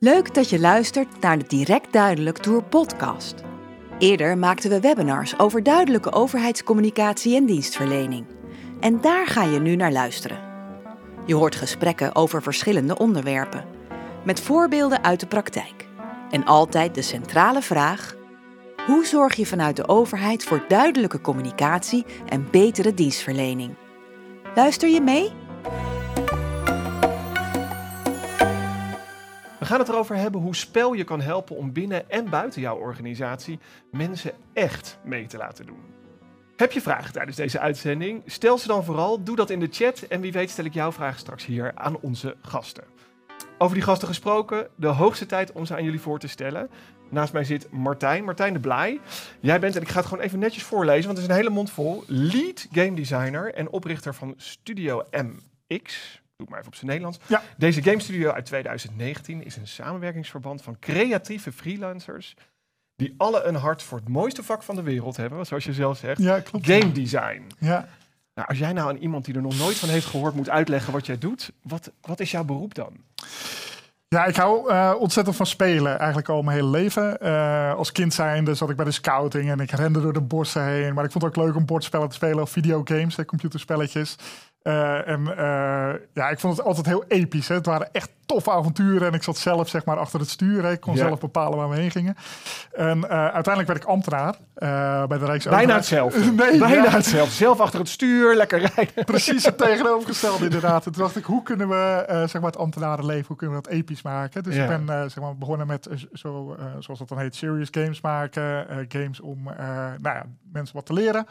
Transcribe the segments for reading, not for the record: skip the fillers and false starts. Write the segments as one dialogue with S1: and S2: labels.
S1: Leuk dat je luistert naar de Direct Duidelijk Tour podcast. Eerder maakten we webinars over duidelijke overheidscommunicatie en dienstverlening. En daar ga je nu naar luisteren. Je hoort gesprekken over verschillende onderwerpen, met voorbeelden uit de praktijk. En altijd de centrale vraag: hoe zorg je vanuit de overheid voor duidelijke communicatie en betere dienstverlening? Luister je mee?
S2: We gaan het erover hebben hoe spel je kan helpen om binnen en buiten jouw organisatie mensen echt mee te laten doen. Heb je vragen tijdens deze uitzending? Stel ze dan vooral, doe dat in de chat en wie weet stel ik jouw vragen straks hier aan onze gasten. Over die gasten gesproken, de hoogste tijd om ze aan jullie voor te stellen. Naast mij zit Martijn de Blaai. Jij bent, en ik ga het gewoon even netjes voorlezen, want het is een hele mond vol, lead game designer en oprichter van Studio MX. Doe maar even op zijn Nederlands. Ja. Deze game studio uit 2019 is een samenwerkingsverband van creatieve freelancers die alle een hart voor het mooiste vak van de wereld hebben, zoals je zelf zegt. Ja, klopt. Game design. Ja. Nou, als jij nou aan iemand die er nog nooit van heeft gehoord moet uitleggen wat jij doet, wat is jouw beroep dan?
S3: Ja, ik hou ontzettend van spelen, eigenlijk al mijn hele leven. Als kind zijnde zat ik bij de scouting en ik rende door de bossen heen. Maar ik vond het ook leuk om bordspellen te spelen of videogames, computerspelletjes. Ik vond het altijd heel episch. Hè? Het waren echt toffe avonturen en ik zat zelf zeg maar achter het stuur. Hè? Ik kon zelf bepalen waar we heen gingen. En uiteindelijk werd ik ambtenaar bij de Rijksoverheid.
S2: Bijna hetzelfde. Bijna hetzelfde. Zelf achter het stuur, lekker rijden.
S3: Precies het tegenovergestelde inderdaad. En toen dacht ik, hoe kunnen we zeg maar het ambtenarenleven, hoe kunnen we dat episch maken? Dus ik ben zeg maar begonnen met, zoals dat dan heet, serious games maken. Games om mensen wat te leren.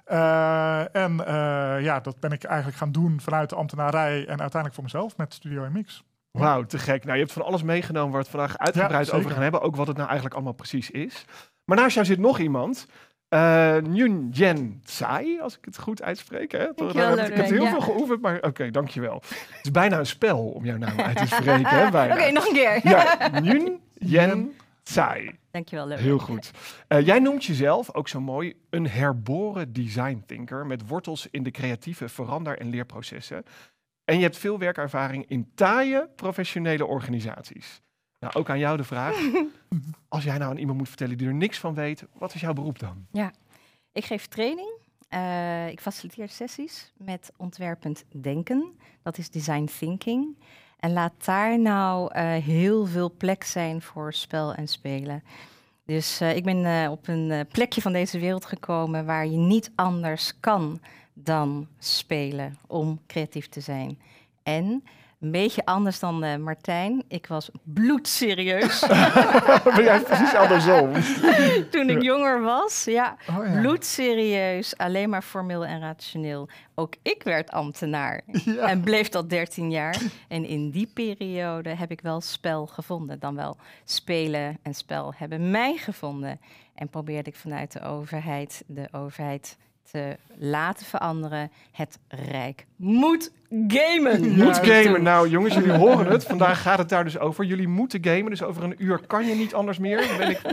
S3: Dat ben ik eigenlijk gaan doen vanuit de ambtenarij en uiteindelijk voor mezelf met Studio MX.
S2: Wauw, te gek. Nou, je hebt van alles meegenomen waar we het vandaag uitgebreid over gaan hebben. Ook wat het nou eigenlijk allemaal precies is. Maar naast jou zit nog iemand. Nguyen Yen Tsai, als ik het goed uitspreek. Hè? Ik heb heel veel geoefend, maar oké, dankjewel. Het is bijna een spel om jouw naam uit te spreken.
S4: Oké, nog een keer.
S2: Ja, Nguyen Yen Tsai.
S4: Dankjewel, leuk.
S2: Heel goed. Jij noemt jezelf, ook zo mooi, een herboren design thinker met wortels in de creatieve verander- en leerprocessen. En je hebt veel werkervaring in taaie professionele organisaties. Nou, ook aan jou de vraag. Als jij nou aan iemand moet vertellen die er niks van weet, wat is jouw beroep dan?
S4: Ja, ik geef training. Ik faciliteer sessies met ontwerpend denken. Dat is design thinking. En laat daar nou heel veel plek zijn voor spel en spelen. Dus ik ben op een plekje van deze wereld gekomen waar je niet anders kan dan spelen om creatief te zijn. En een beetje anders dan Martijn. Ik was bloedserieus.
S2: Ben jij precies andersom?
S4: Toen ik jonger was, bloedserieus, alleen maar formeel en rationeel. Ook ik werd ambtenaar en bleef dat 13 jaar. En in die periode heb ik wel spel gevonden. Dan wel spelen en spel hebben mij gevonden. En probeerde ik vanuit de overheid te laten veranderen. Het Rijk moet gamen.
S2: Moet gamen. Nou jongens, jullie horen het. Vandaag gaat het daar dus over. Jullie moeten gamen, dus over een uur kan je niet anders meer.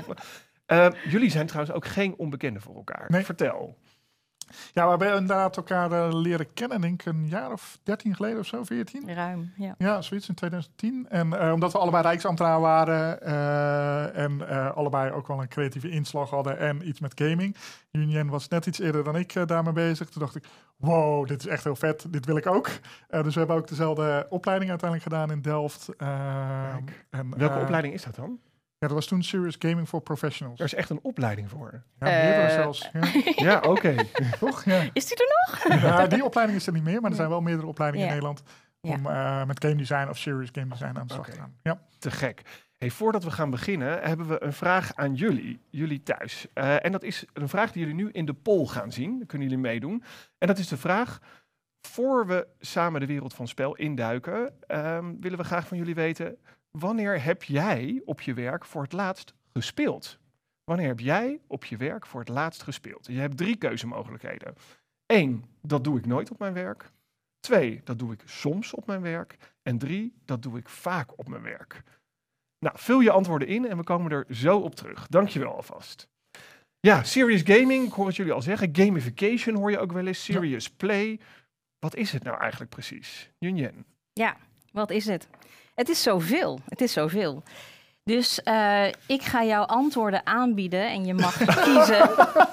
S2: Jullie zijn trouwens ook geen onbekenden voor elkaar. Nee. Vertel.
S3: Ja, we hebben inderdaad elkaar leren kennen, denk ik een jaar of 13 geleden of zo, 14.
S4: Ruim, ja.
S3: Ja, zoiets in 2010. En omdat we allebei rijksambtenaar waren en allebei ook wel een creatieve inslag hadden en iets met gaming. Nguyen was net iets eerder dan ik daarmee bezig. Toen dacht ik, wow, dit is echt heel vet, dit wil ik ook. Dus we hebben ook dezelfde opleiding uiteindelijk gedaan in Delft.
S2: Welke opleiding is dat dan?
S3: Ja, dat was toen Serious Gaming for Professionals.
S2: Er is echt een opleiding voor.
S3: Ja, meerdere zelfs.
S2: Ja, oké.
S4: Toch? Ja. Is die er nog?
S3: Ja, die opleiding is er niet meer, maar er zijn wel meerdere opleidingen in Nederland om met game design of serious game design aan de slag te gaan. Ja.
S2: Te gek. Hey, voordat we gaan beginnen, hebben we een vraag aan jullie thuis. En dat is een vraag die jullie nu in de poll gaan zien. Daar kunnen jullie meedoen. En dat is de vraag: voor we samen de wereld van spel induiken, willen we graag van jullie weten: wanneer heb jij op je werk voor het laatst gespeeld? Wanneer heb jij op je werk voor het laatst gespeeld? Je hebt 3 keuzemogelijkheden. 1, dat doe ik nooit op mijn werk. 2, dat doe ik soms op mijn werk. En 3, dat doe ik vaak op mijn werk. Nou, vul je antwoorden in en we komen er zo op terug. Dankjewel alvast. Ja, serious gaming, ik hoor het jullie al zeggen. Gamification hoor je ook wel eens. Serious play. Wat is het nou eigenlijk precies? Nguyen.
S4: Ja, wat is het? Het is zoveel. Het is zoveel. Dus ik ga jou antwoorden aanbieden en je mag kiezen.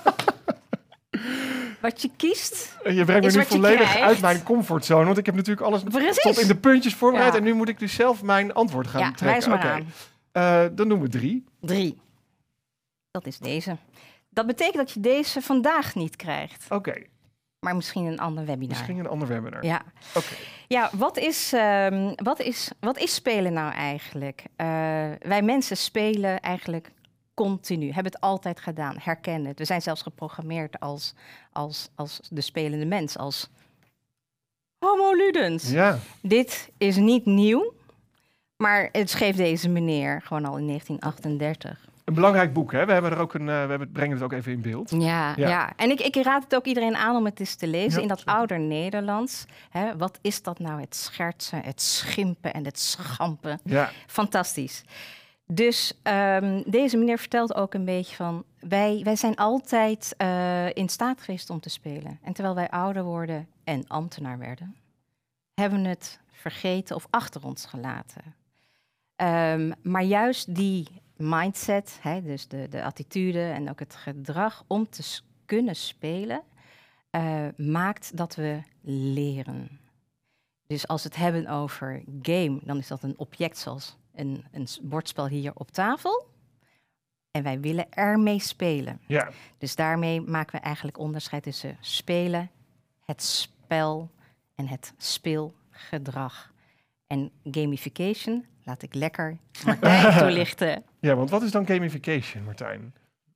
S4: Wat je kiest.
S2: Je brengt me nu volledig uit mijn comfortzone. Want ik heb natuurlijk alles tot in de puntjes voorbereid. Ja. En nu moet ik dus zelf mijn antwoord gaan trekken.
S4: Wijs maar aan.
S2: Dan doen we 3.
S4: 3. Dat is deze. Dat betekent dat je deze vandaag niet krijgt.
S2: Oké.
S4: Maar misschien een ander webinar.
S2: Misschien een ander webinar.
S4: Ja.
S2: Okay.
S4: Ja, wat is spelen nou eigenlijk? Wij mensen spelen eigenlijk continu. Hebben het altijd gedaan. Herkennen het. We zijn zelfs geprogrammeerd als de spelende mens. Als homo ludens.
S2: Ja.
S4: Dit is niet nieuw. Maar het schreef deze meneer gewoon al in 1938.
S2: Een belangrijk boek, hè? We hebben er ook brengen het ook even in beeld.
S4: Ja. En ik raad het ook iedereen aan om het eens te lezen in dat ouder Nederlands. Hè, wat is dat nou? Het schertsen, het schimpen en het schampen.
S2: Ja.
S4: Fantastisch. Dus deze meneer vertelt ook een beetje van... Wij zijn altijd in staat geweest om te spelen. En terwijl wij ouder worden en ambtenaar werden... hebben we het vergeten of achter ons gelaten. Maar juist die mindset, dus de attitude en ook het gedrag om te kunnen spelen, maakt dat we leren. Dus als we het hebben over game, dan is dat een object zoals een bordspel hier op tafel. En wij willen ermee spelen.
S2: Ja.
S4: Dus daarmee maken we eigenlijk onderscheid tussen spelen, het spel en het speelgedrag. En gamification laat ik lekker Martijn toelichten.
S2: Ja, want wat is dan gamification, Martijn?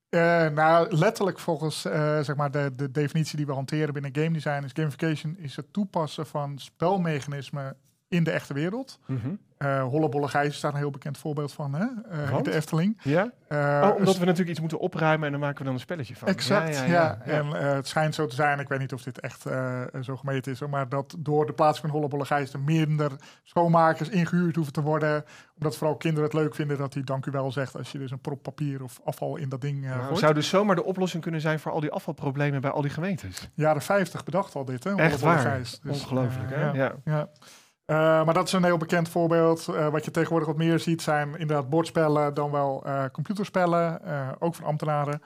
S3: Nou, letterlijk volgens zeg maar de definitie die we hanteren binnen game design is gamification is het toepassen van spelmechanismen in de echte wereld.
S2: Mm-hmm.
S3: Hollebolle Gijs is daar een heel bekend voorbeeld van, hè? In de Efteling.
S2: Ja? Omdat we natuurlijk iets moeten opruimen en dan maken we dan een spelletje van.
S3: Exact, ja. En het schijnt zo te zijn, ik weet niet of dit echt zo gemeten is, maar dat door de plaatsing van Hollebolle Gijs er minder schoonmakers ingehuurd hoeven te worden. Omdat vooral kinderen het leuk vinden dat hij dank u wel zegt als je dus een prop papier of afval in dat ding gooit.
S2: Zou dus zomaar de oplossing kunnen zijn voor al die afvalproblemen bij al die gemeentes?
S3: Jaren 50 bedacht al dit, hè?
S2: Echt waar?
S3: Gijs. Dus,
S2: ongelooflijk, hè?
S3: Ja. Maar dat is een heel bekend voorbeeld. Wat je tegenwoordig wat meer ziet zijn inderdaad bordspellen dan wel computerspellen, ook van ambtenaren.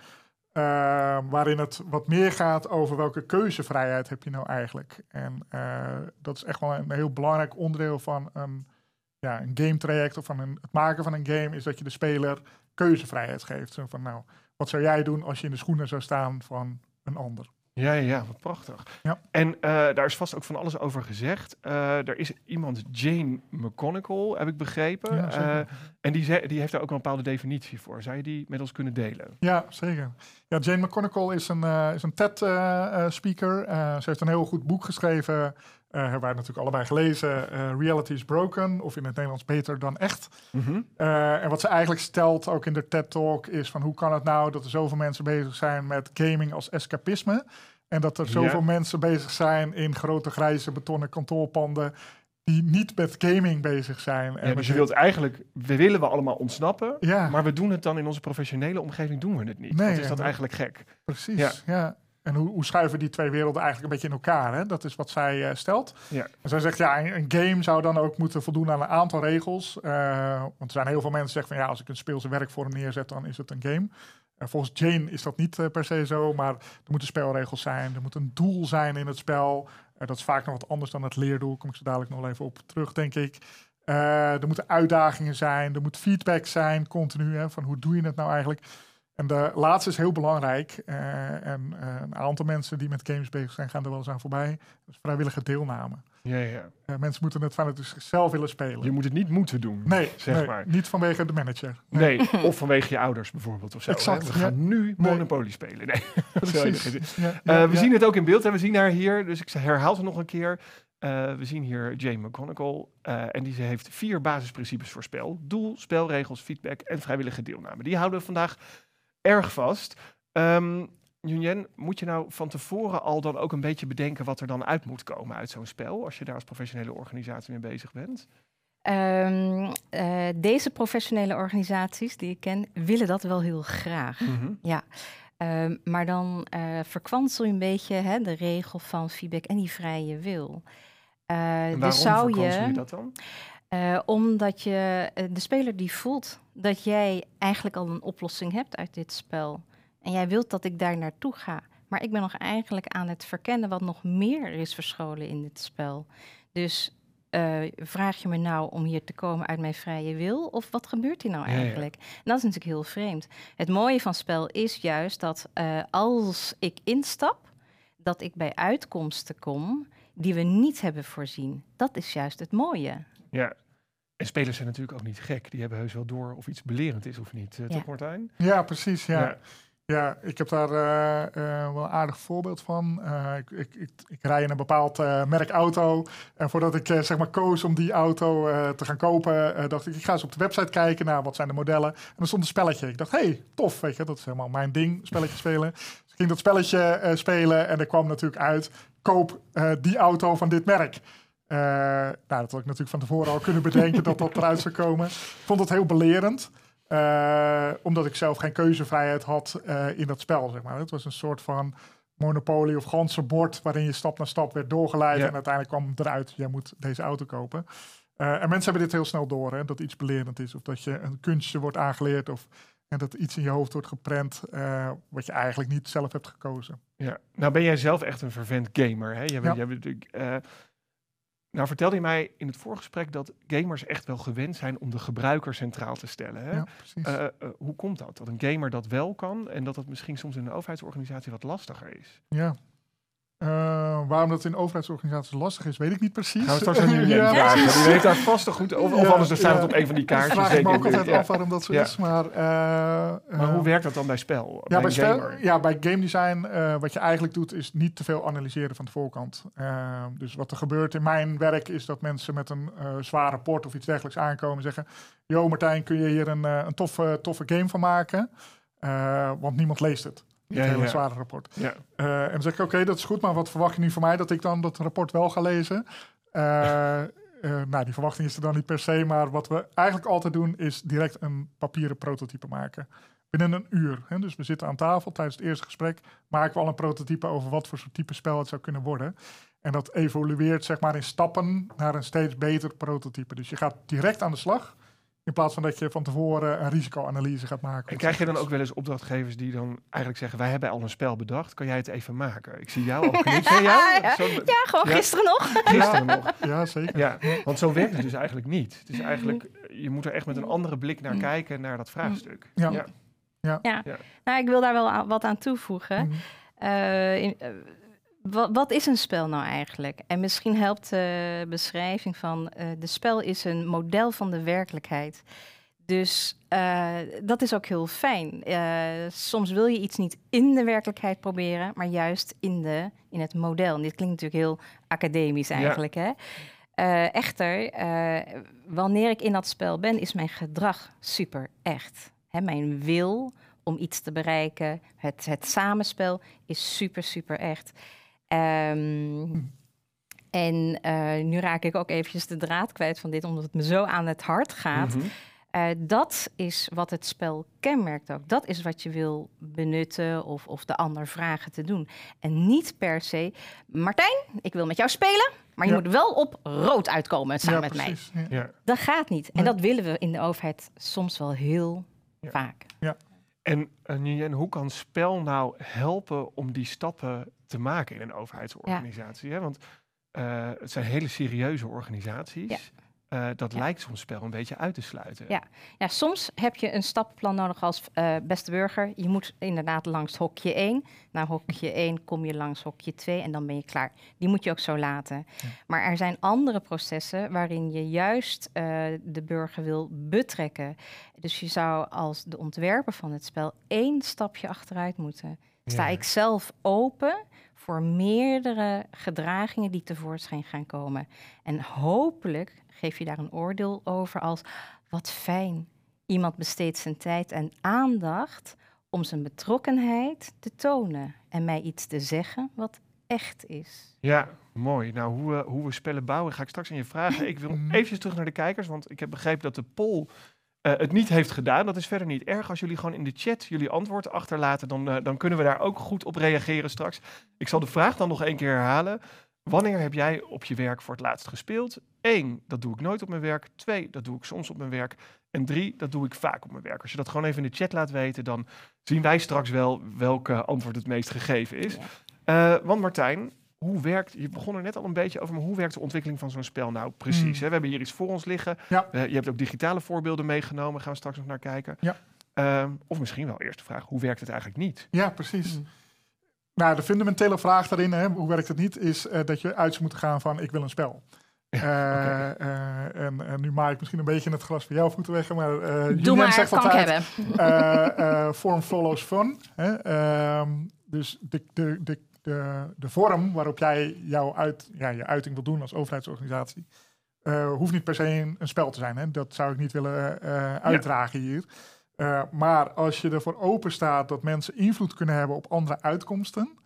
S3: Waarin het wat meer gaat over welke keuzevrijheid heb je nou eigenlijk. En dat is echt wel een heel belangrijk onderdeel van een game traject of van het maken van een game, is dat je de speler keuzevrijheid geeft. Zo van, nou, wat zou jij doen als je in de schoenen zou staan van een ander?
S2: Ja, wat prachtig. Ja. En daar is vast ook van alles over gezegd. Er is iemand, Jane McConnell, heb ik begrepen. Ja, en die heeft daar ook een bepaalde definitie voor. Zou je die met ons kunnen delen?
S3: Ja, zeker. Ja, Jane McConnell is een TED-speaker. Ze heeft een heel goed boek geschreven. Hebben wij natuurlijk allebei gelezen. Reality is Broken, of in het Nederlands Beter dan Echt.
S2: Mm-hmm.
S3: En wat ze eigenlijk stelt, ook in de TED-talk, is van hoe kan het nou dat er zoveel mensen bezig zijn met gaming als escapisme. En dat er zoveel mensen bezig zijn in grote grijze betonnen kantoorpanden die niet met gaming bezig zijn.
S2: En dus je wilt eigenlijk, we allemaal ontsnappen,
S3: ja.
S2: Maar we doen het dan in onze professionele omgeving, doen we het niet.
S3: Nee,
S2: wat is dat eigenlijk gek?
S3: Precies, ja. En hoe schuiven die twee werelden eigenlijk een beetje in elkaar? Hè? Dat is wat zij stelt.
S2: Ja.
S3: En zij zegt, een game zou dan ook moeten voldoen aan een aantal regels. Want er zijn heel veel mensen die zeggen van, als ik een speelse werkvorm neerzet, dan is het een game. Volgens Jane is dat niet per se zo, maar er moeten spelregels zijn. Er moet een doel zijn in het spel. Dat is vaak nog wat anders dan het leerdoel. Kom ik zo dadelijk nog even op terug, denk ik. Er moeten uitdagingen zijn. Er moet feedback zijn, continu. Hè, van hoe doe je het nou eigenlijk? En de laatste is heel belangrijk. Een aantal mensen die met games bezig zijn, gaan er wel eens aan voorbij. Dat is vrijwillige deelname.
S2: Ja.
S3: Mensen moeten het vanuit zichzelf willen spelen.
S2: Je moet het niet moeten doen, zeg maar.
S3: Niet vanwege de manager.
S2: Nee, of vanwege je ouders bijvoorbeeld. Of zo,
S3: exact.
S2: We gaan nu Monopoly spelen. Nee.
S3: Precies.
S2: We zien het ook in beeld. Hè. We zien haar hier, dus ik herhaal het nog een keer. We zien hier Jane McConnell. En die heeft 4 basisprincipes voor spel. Doel, spelregels, feedback en vrijwillige deelname. Die houden we vandaag erg vast. Junjen, moet je nou van tevoren al dan ook een beetje bedenken wat er dan uit moet komen uit zo'n spel, als je daar als professionele organisatie mee bezig bent?
S4: Deze professionele organisaties die ik ken, willen dat wel heel graag.
S2: Mm-hmm.
S4: Ja. Maar dan verkwansel je een beetje de regel van feedback en die vrije wil.
S2: En waarom
S4: dus zou
S2: verkwansel je dat dan?
S4: Omdat je de speler die voelt dat jij eigenlijk al een oplossing hebt uit dit spel. En jij wilt dat ik daar naartoe ga. Maar ik ben nog eigenlijk aan het verkennen wat nog meer is verscholen in dit spel. Dus vraag je me nou om hier te komen uit mijn vrije wil? Of wat gebeurt hier nou eigenlijk? En dat is natuurlijk heel vreemd. Het mooie van spel is juist dat als ik instap, dat ik bij uitkomsten kom die we niet hebben voorzien. Dat is juist het mooie.
S2: Ja. En spelers zijn natuurlijk ook niet gek. Die hebben heus wel door of iets belerend is of niet. Toch, Martijn?
S3: Ja, precies. Ja, ik heb daar wel een aardig voorbeeld van. Ik rij in een bepaald merk auto. En voordat ik zeg maar koos om die auto te gaan kopen, dacht ik ga eens op de website kijken naar wat zijn de modellen. En er stond een spelletje. Ik dacht, hey, tof, weet je, dat is helemaal mijn ding, spelletje spelen. Dus ik ging dat spelletje spelen en er kwam natuurlijk uit, koop die auto van dit merk. Dat had ik natuurlijk van tevoren al kunnen bedenken dat eruit zou komen. Ik vond het heel belerend. Omdat ik zelf geen keuzevrijheid had in dat spel, zeg maar. Het was een soort van Monopoly of ganzenbord waarin je stap na stap werd doorgeleid en uiteindelijk kwam eruit, jij moet deze auto kopen. En mensen hebben dit heel snel door, hè, dat iets belerend is of dat je een kunstje wordt aangeleerd of dat iets in je hoofd wordt geprent wat je eigenlijk niet zelf hebt gekozen.
S2: Ja, nou ben jij zelf echt een fervent gamer, hè? Jij bent natuurlijk... Nou vertelde je mij in het voorgesprek dat gamers echt wel gewend zijn om de gebruiker centraal te stellen. Hè?
S3: Ja, precies.
S2: Hoe komt dat? Dat een gamer dat wel kan en dat misschien soms in een overheidsorganisatie wat lastiger is?
S3: Ja. Waarom dat in overheidsorganisaties lastig is, weet ik niet precies.
S2: Gaan we straks aan jullie vragen. Die weet daar vast toch goed over. Of anders dan staat het op een van die kaartjes.
S3: Ik vraag me ook altijd af waarom dat zo is. Maar
S2: hoe werkt dat dan bij spel?
S3: Bij game design, wat je eigenlijk doet, is niet te veel analyseren van de voorkant. Dus wat er gebeurt in mijn werk, is dat mensen met een zwaar rapport of iets dergelijks aankomen en zeggen, yo Martijn, kun je hier een toffe game van maken? Want niemand leest het. Het hele zware rapport. Ja. En dan zeg ik, oké, dat is goed, maar wat verwacht je nu van mij dat ik dan dat rapport wel ga lezen? Die verwachting is er dan niet per se, maar wat we eigenlijk altijd doen is direct een papieren prototype maken. Binnen een uur. Hè? Dus we zitten aan tafel tijdens het eerste gesprek, maken we al een prototype over wat voor soort type spel het zou kunnen worden. En dat evolueert zeg maar in stappen naar een steeds beter prototype. Dus je gaat direct aan de slag. In plaats van dat je van tevoren een risicoanalyse gaat maken.
S2: En krijg je dan ook wel eens opdrachtgevers die dan eigenlijk zeggen, wij hebben al een spel bedacht, kan jij het even maken? Ik zie jou ook knikken.
S4: Gewoon gisteren nog.
S2: Gisteren nog.
S3: Ja, zeker.
S2: Ja, want zo werkt het dus eigenlijk niet. Het is eigenlijk, je moet er echt met een andere blik naar kijken, naar dat vraagstuk.
S3: Ja.
S4: Nou, ik wil daar wel wat aan toevoegen. Wat is een spel nou eigenlijk? En misschien helpt de beschrijving van de spel is een model van de werkelijkheid. Dus dat is ook heel fijn. Soms wil je iets niet in de werkelijkheid proberen, maar juist in het model. En dit klinkt natuurlijk heel academisch eigenlijk. Hè? Echter, wanneer ik in dat spel ben, is mijn gedrag super echt. Hè, mijn wil om iets te bereiken, het samenspel is super, super echt. En nu raak ik ook eventjes de draad kwijt van dit, omdat het me zo aan het hart gaat. Dat is wat het spel kenmerkt ook. Dat is wat je wil benutten of de ander vragen te doen. En niet per se, Martijn, ik wil met jou spelen, maar je moet wel op rood uitkomen samen met
S3: precies,
S4: mij.
S3: Ja.
S4: Dat gaat niet. En dat willen we in de overheid soms wel heel vaak.
S3: Ja.
S2: En hoe kan spel nou helpen om die stappen te maken in een overheidsorganisatie? Hè? Want het zijn hele serieuze organisaties. Dat lijkt zo'n spel een beetje uit te sluiten.
S4: Ja, soms heb je een stappenplan nodig als beste burger. Je moet inderdaad langs hokje 1. Na hokje 1 kom je langs hokje 2 en dan ben je klaar. Die moet je ook zo laten. Ja. Maar er zijn andere processen waarin je juist de burger wil betrekken. Dus je zou als de ontwerper van het spel 1 stapje achteruit moeten. Sta ik zelf open voor meerdere gedragingen die tevoorschijn gaan komen. En hopelijk geef je daar een oordeel over als, wat fijn. Iemand besteedt zijn tijd en aandacht om zijn betrokkenheid te tonen. En mij iets te zeggen wat echt is.
S2: Ja, mooi. Nou, hoe we spellen bouwen ga ik straks aan je vragen. Ik wil even terug naar de kijkers, want ik heb begrepen dat de poll het niet heeft gedaan. Dat is verder niet erg. Als jullie gewoon in de chat jullie antwoord achterlaten, dan kunnen we daar ook goed op reageren straks. Ik zal de vraag dan nog 1 keer herhalen. Wanneer heb jij op je werk voor het laatst gespeeld? 1, dat doe ik nooit op mijn werk. 2, dat doe ik soms op mijn werk. En 3, dat doe ik vaak op mijn werk. Als je dat gewoon even in de chat laat weten, dan zien wij straks wel welke antwoord het meest gegeven is.
S4: Ja.
S2: Want Martijn, je begon er net al een beetje over, maar hoe werkt de ontwikkeling van zo'n spel nou precies? Hè? We hebben hier iets voor ons liggen.
S3: Ja.
S2: Je hebt ook digitale voorbeelden meegenomen. Gaan we straks nog naar kijken.
S3: Ja.
S2: Of misschien wel eerst de vraag, hoe werkt het eigenlijk niet?
S3: Ja, precies. Nou, de fundamentele vraag daarin, hoe werkt het niet, is dat je uit zou moeten gaan van ik wil een spel. En nu maak ik misschien een beetje het gras voor jouw voeten weg, maar
S4: Doe maar,
S3: zegt
S4: kan
S3: altijd,
S4: ik hebben.
S3: Form follows fun. Dus de vorm waarop jij je uiting wil doen als overheidsorganisatie, hoeft niet per se een spel te zijn. Hè? Dat zou ik niet willen uitdragen hier. Maar als je ervoor open staat dat mensen invloed kunnen hebben op andere uitkomsten,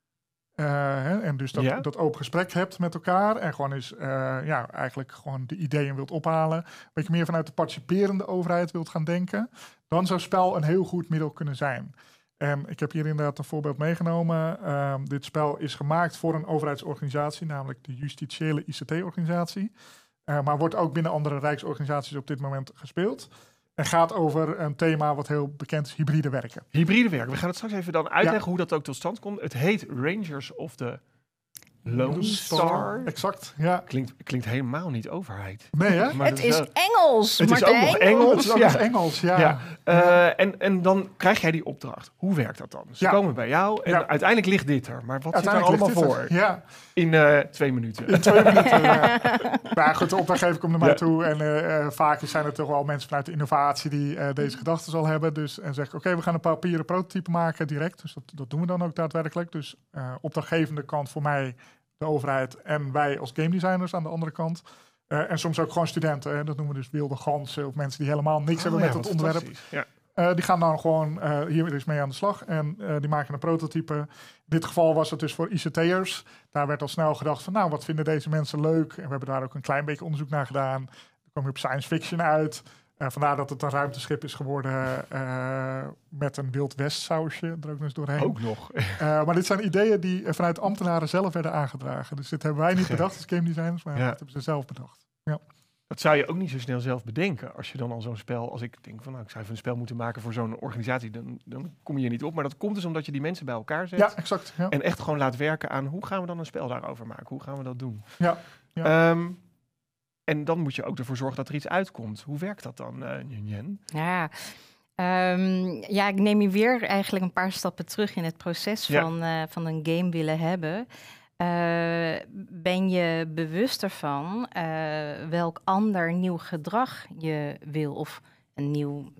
S3: en dus dat open gesprek hebt met elkaar en gewoon eens eigenlijk gewoon de ideeën wilt ophalen, een beetje meer vanuit de participerende overheid wilt gaan denken, dan zou spel een heel goed middel kunnen zijn. En ik heb hier inderdaad een voorbeeld meegenomen. Dit spel is gemaakt voor een overheidsorganisatie, namelijk de justitiële ICT-organisatie. Maar wordt ook binnen andere rijksorganisaties op dit moment gespeeld. En gaat over een thema wat heel bekend is, hybride werken.
S2: Hybride werken. We gaan het straks even dan uitleggen hoe dat ook tot stand komt. Het heet Rangers of the Lone Star.
S3: Exact, ja.
S2: Klinkt helemaal niet overheid.
S3: Nee, hè?
S2: Maar
S4: Het is Engels,
S2: Het is
S4: Martijn.
S2: ook nog Engels.
S3: Het is ook nog Engels, ja.
S2: En dan krijg jij die opdracht. Hoe werkt dat dan? Ze komen bij jou en uiteindelijk ligt dit er. Maar wat zit er allemaal voor?
S3: Ja.
S2: In 2 minuten.
S3: In 2 minuten, Maar goed, de opdrachtgever komt naar mij toe. En vaak zijn er toch wel mensen vanuit de innovatie die deze gedachten zal hebben. Dus, en zeggen, oké, we gaan een papieren prototype maken direct. Dus dat doen we dan ook daadwerkelijk. Dus opdrachtgevende kant voor mij, de overheid, en wij als game designers aan de andere kant. En soms ook gewoon studenten. Dat noemen we dus wilde ganzen of mensen die helemaal niks hebben met het onderwerp.
S2: Ja.
S3: Die gaan dan gewoon hier dus mee aan de slag en die maken een prototype. In dit geval was het dus voor ICT'ers. Daar werd al snel gedacht van, nou, wat vinden deze mensen leuk? En we hebben daar ook een klein beetje onderzoek naar gedaan. Dan kwam je op science fiction uit. Vandaar dat het een ruimteschip is geworden met een Wild West sausje er ook nog eens doorheen.
S2: Ook nog.
S3: Maar dit zijn ideeën die vanuit ambtenaren zelf werden aangedragen. Dus dit hebben wij niet bedacht als game designers, maar dat hebben ze zelf bedacht. Ja.
S2: Dat zou je ook niet zo snel zelf bedenken. Als je dan al zo'n spel, als ik denk van, nou, ik zou even een spel moeten maken voor zo'n organisatie, dan kom je er niet op. Maar dat komt dus omdat je die mensen bij elkaar zet.
S3: Ja, exact. Ja.
S2: En echt gewoon laat werken aan, hoe gaan we dan een spel daarover maken? Hoe gaan we dat doen?
S3: Ja.
S2: En dan moet je ook ervoor zorgen dat er iets uitkomt. Hoe werkt dat dan, Jen?
S4: Ja, ik neem je weer eigenlijk een paar stappen terug in het proces van een game willen hebben. Ben je bewust ervan welk ander nieuw gedrag je wil of een nieuw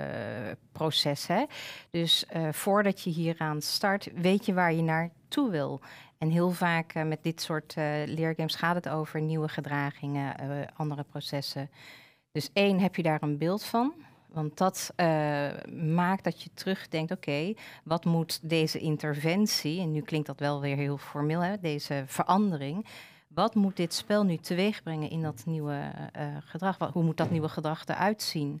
S4: proces? Hè? Dus voordat je hieraan start, weet je waar je naartoe wil. En heel vaak met dit soort leergames gaat het over nieuwe gedragingen, andere processen. Dus 1, heb je daar een beeld van? Want dat maakt dat je terugdenkt, oké, wat moet deze interventie, en nu klinkt dat wel weer heel formeel, hè, deze verandering, wat moet dit spel nu teweeg brengen in dat nieuwe gedrag? Hoe moet dat nieuwe gedrag eruit zien?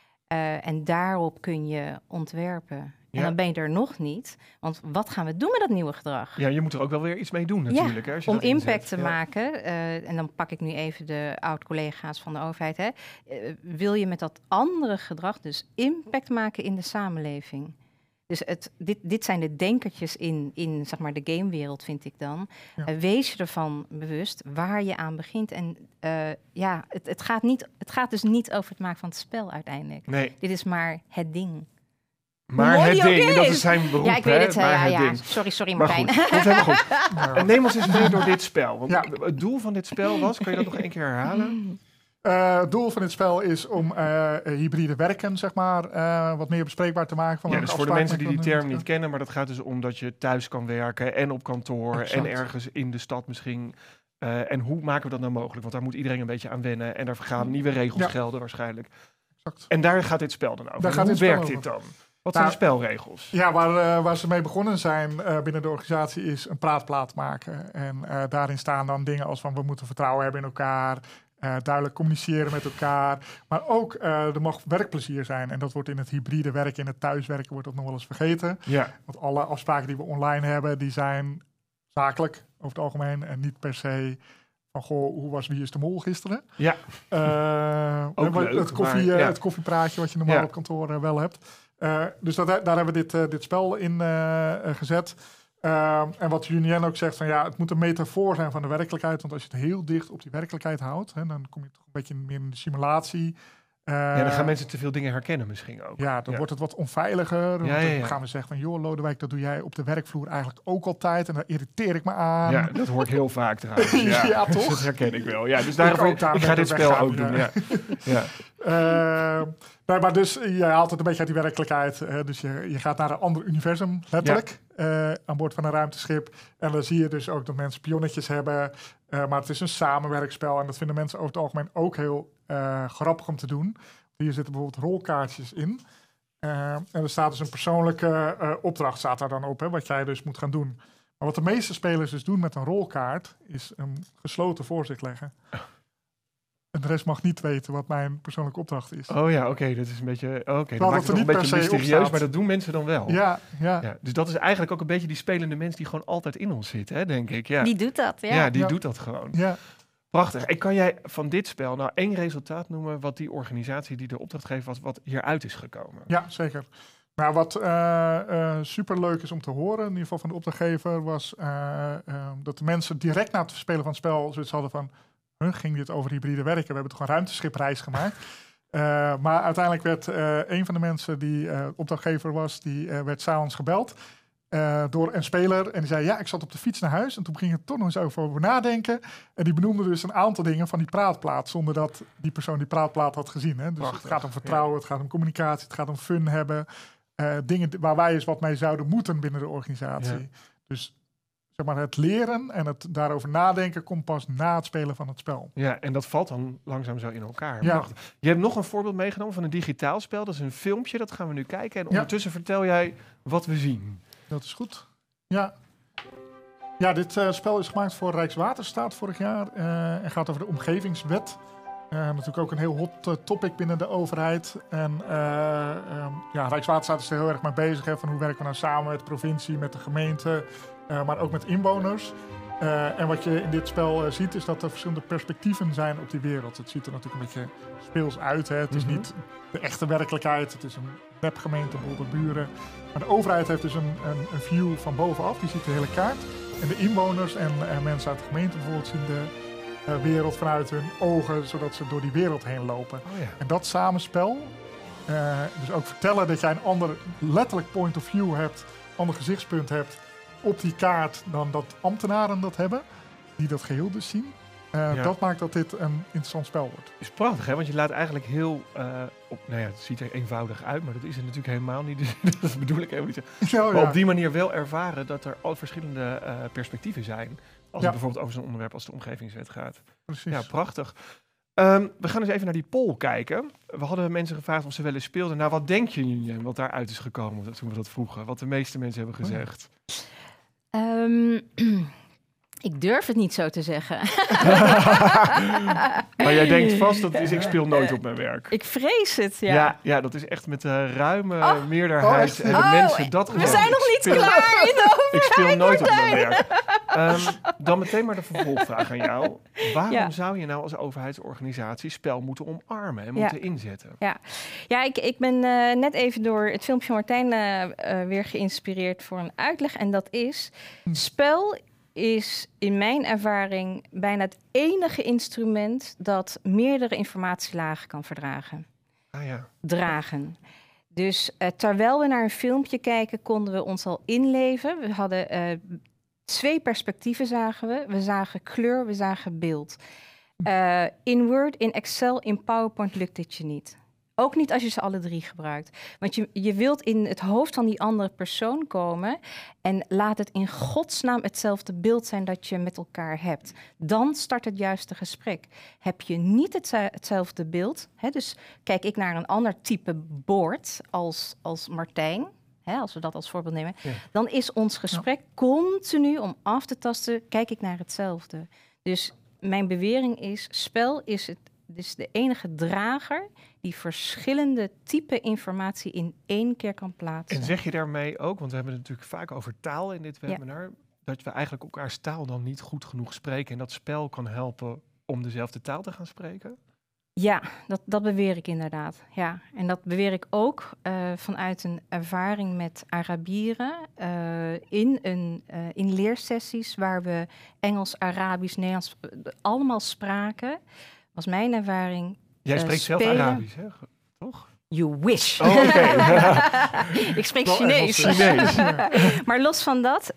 S4: En daarop kun je ontwerpen. En dan ben je er nog niet. Want wat gaan we doen met dat nieuwe gedrag?
S2: Ja, je moet er ook wel weer iets mee doen natuurlijk. Hè, als je
S4: om
S2: dat
S4: impact te maken. En dan pak ik nu even de oud-collega's van de overheid. Hè. Wil je met dat andere gedrag dus impact maken in de samenleving? Dus dit zijn de denkertjes in zeg maar de gamewereld, vind ik dan.
S3: Ja.
S4: Wees je ervan bewust waar je aan begint. En het gaat dus niet over het maken van het spel uiteindelijk.
S2: Nee.
S4: Dit is maar het ding.
S2: Maar het ding, dat is zijn beroep.
S4: Ja, ik weet het.
S2: Ding.
S4: Sorry
S2: Maar
S4: Martijn.
S2: goed, komt helemaal goed. En neem ons eens mee door dit spel. Want het doel van dit spel was, kan je dat nog 1 keer herhalen?
S3: Het doel van dit spel is om hybride werken, zeg maar, wat meer bespreekbaar te maken.
S2: Dus voor de mensen die term niet kennen, maar dat gaat dus om dat je thuis kan werken en op kantoor en ergens in de stad misschien. En hoe maken we dat nou mogelijk? Want daar moet iedereen een beetje aan wennen en daar gaan nieuwe regels gelden waarschijnlijk.
S3: Exact.
S2: En daar gaat dit spel dan over. Hoe werkt dit dan? Wat zijn de spelregels?
S3: Ja, waar ze mee begonnen zijn binnen de organisatie is een praatplaat maken. En daarin staan dan dingen als van we moeten vertrouwen hebben in elkaar. Duidelijk communiceren met elkaar. Maar ook er mag werkplezier zijn. En dat wordt in het hybride werken, in het thuiswerken wordt dat nog wel eens vergeten.
S2: Ja.
S3: Want alle afspraken die we online hebben, die zijn zakelijk. over het algemeen. En niet per se van, goh, hoe was Wie is de Mol gisteren?
S2: Ja. Ook leuk,
S3: het koffiepraatje wat je normaal op kantoor wel hebt. Dus daar hebben we dit spel in gezet. En wat Junien ook zegt, van het moet een metafoor zijn van de werkelijkheid. Want als je het heel dicht op die werkelijkheid houdt, dan kom je toch een beetje meer in de simulatie.
S2: Dan gaan mensen te veel dingen herkennen misschien ook.
S3: Ja, dan wordt het wat onveiliger. Dan gaan we zeggen van, joh Lodewijk, dat doe jij op de werkvloer eigenlijk ook altijd. En daar irriteer ik me aan.
S2: Ja, dat hoor ik heel vaak trouwens.
S3: Ja, toch?
S2: Dat herken ik wel. Ja, dus daarvoor, ik ga dit spel ook doen.
S3: Maar dus je haalt het een beetje uit die werkelijkheid. Dus je gaat naar een ander universum, letterlijk. Aan boord van een ruimteschip. En dan zie je dus ook dat mensen pionnetjes hebben. Maar het is een samenwerkspel. En dat vinden mensen over het algemeen ook heel grappig om te doen. Hier zitten bijvoorbeeld rolkaartjes in. En er staat dus een persoonlijke opdracht staat daar dan op. Wat jij dus moet gaan doen. Maar wat de meeste spelers dus doen met een rolkaart, is een gesloten voorzicht leggen. En de rest mag niet weten wat mijn persoonlijke opdracht is.
S2: Oh ja, oké. Dat is een beetje... Oké,
S3: dat
S2: maakt het nog een beetje mysterieus, maar dat doen mensen dan wel.
S3: Ja.
S2: Dus dat is eigenlijk ook een beetje die spelende mens die gewoon altijd in ons zit, hè, denk ik. Ja.
S4: Die doet dat,
S2: doet dat gewoon.
S3: Ja.
S2: Prachtig. En kan jij van dit spel nou 1 resultaat noemen wat die organisatie die de opdracht geeft was, wat hieruit is gekomen?
S3: Ja, zeker. Nou, wat superleuk is om te horen, in ieder geval van de opdrachtgever, was dat de mensen direct na het spelen van het spel zoiets hadden van, ging dit over hybride werken? We hebben toch een ruimteschipreis gemaakt. Maar uiteindelijk werd een van de mensen die opdrachtgever was, die werd 's avonds gebeld door een speler. En die zei, ik zat op de fiets naar huis. En toen ging het toch nog eens over nadenken. En die benoemde dus een aantal dingen van die praatplaat, zonder dat die persoon die praatplaat had gezien. Hè? Dus prachtig, het gaat om vertrouwen, het gaat om communicatie, het gaat om fun hebben. Dingen waar wij eens wat mee zouden moeten binnen de organisatie. Ja. Dus zeg maar, het leren en het daarover nadenken komt pas na het spelen van het spel.
S2: Ja, en dat valt dan langzaam zo in elkaar. Ja. Je hebt nog een voorbeeld meegenomen van een digitaal spel. Dat is een filmpje, dat gaan we nu kijken. En ondertussen vertel jij wat we zien.
S3: Dat is goed. Ja, dit spel is gemaakt voor Rijkswaterstaat vorig jaar. En gaat over de omgevingswet. Natuurlijk ook een heel hot topic binnen de overheid. En Rijkswaterstaat is er heel erg mee bezig. Van hoe werken we nou samen met de provincie, met de gemeente, maar ook met inwoners. En wat je in dit spel ziet, is dat er verschillende perspectieven zijn op die wereld. Het ziet er natuurlijk een beetje speels uit. Hè? Het is niet de echte werkelijkheid. Het is een webgemeente, bijvoorbeeld buren. Maar de overheid heeft dus een view van bovenaf. Die ziet de hele kaart. En de inwoners en mensen uit de gemeente bijvoorbeeld zien de wereld vanuit hun ogen, zodat ze door die wereld heen lopen.
S2: Oh ja.
S3: En dat samenspel, dus ook vertellen dat jij een ander letterlijk point of view hebt, ander gezichtspunt hebt op die kaart dan dat ambtenaren dat hebben, die dat geheel dus zien. Dat maakt dat dit een interessant spel wordt.
S2: Is prachtig, hè? Want je laat eigenlijk heel het ziet er eenvoudig uit, maar dat is het natuurlijk helemaal niet. Dus dat bedoel ik helemaal niet. Maar op die manier wel ervaren dat er al verschillende perspectieven zijn. Als het bijvoorbeeld over zo'n onderwerp als de omgevingswet gaat.
S3: Precies.
S2: Ja, prachtig. We gaan eens even naar die poll kijken. We hadden mensen gevraagd of ze wel eens speelden. Nou, wat denk je, Junien, wat daaruit is gekomen toen we dat vroegen? Wat de meeste mensen hebben gezegd?
S4: Ik durf het niet zo te zeggen.
S2: Maar jij denkt vast, dat is ik speel nooit op mijn werk.
S4: Ik vrees het, ja.
S2: Ja, dat is echt met de ruime meerderheid hebben mensen dat gezegd.
S4: We zijn nog niet klaar in de
S2: Ik speel nooit op mijn werk. Dan meteen maar de vervolgvraag aan jou. Waarom zou je nou als overheidsorganisatie spel moeten omarmen en moeten inzetten?
S4: Ja, ik ben net even door het filmpje van Martijn weer geïnspireerd voor een uitleg. En dat is, spel is in mijn ervaring bijna het enige instrument dat meerdere informatielagen kan verdragen. Dragen. Dus terwijl we naar een filmpje kijken, konden we ons al inleven. We hadden 2 perspectieven zagen we. We zagen kleur, we zagen beeld. In Word, in Excel, in PowerPoint lukt dit je niet. Ook niet als je ze alle 3 gebruikt. Want je wilt in het hoofd van die andere persoon komen en laat het in godsnaam hetzelfde beeld zijn dat je met elkaar hebt. Dan start het juiste gesprek. Heb je niet hetzelfde beeld, dus kijk ik naar een ander type bord als Martijn, als we dat als voorbeeld nemen, dan is ons gesprek continu om af te tasten, kijk ik naar hetzelfde. Dus mijn bewering is, spel is de enige drager die verschillende type informatie in 1 keer kan plaatsen.
S2: En zeg je daarmee ook, want we hebben het natuurlijk vaak over taal in dit webinar, dat we eigenlijk elkaars taal dan niet goed genoeg spreken en dat spel kan helpen om dezelfde taal te gaan spreken?
S4: Ja, dat beweer ik inderdaad. Ja. En dat beweer ik ook vanuit een ervaring met Arabieren in leersessies waar we Engels, Arabisch, Nederlands allemaal spraken. Was mijn ervaring.
S2: Jij spreekt zelf Arabisch, hè? Toch?
S4: You wish.
S2: Oh, oké.
S4: Ik spreek
S3: Wel
S4: Chinees.
S3: Engels,
S4: Maar los van dat,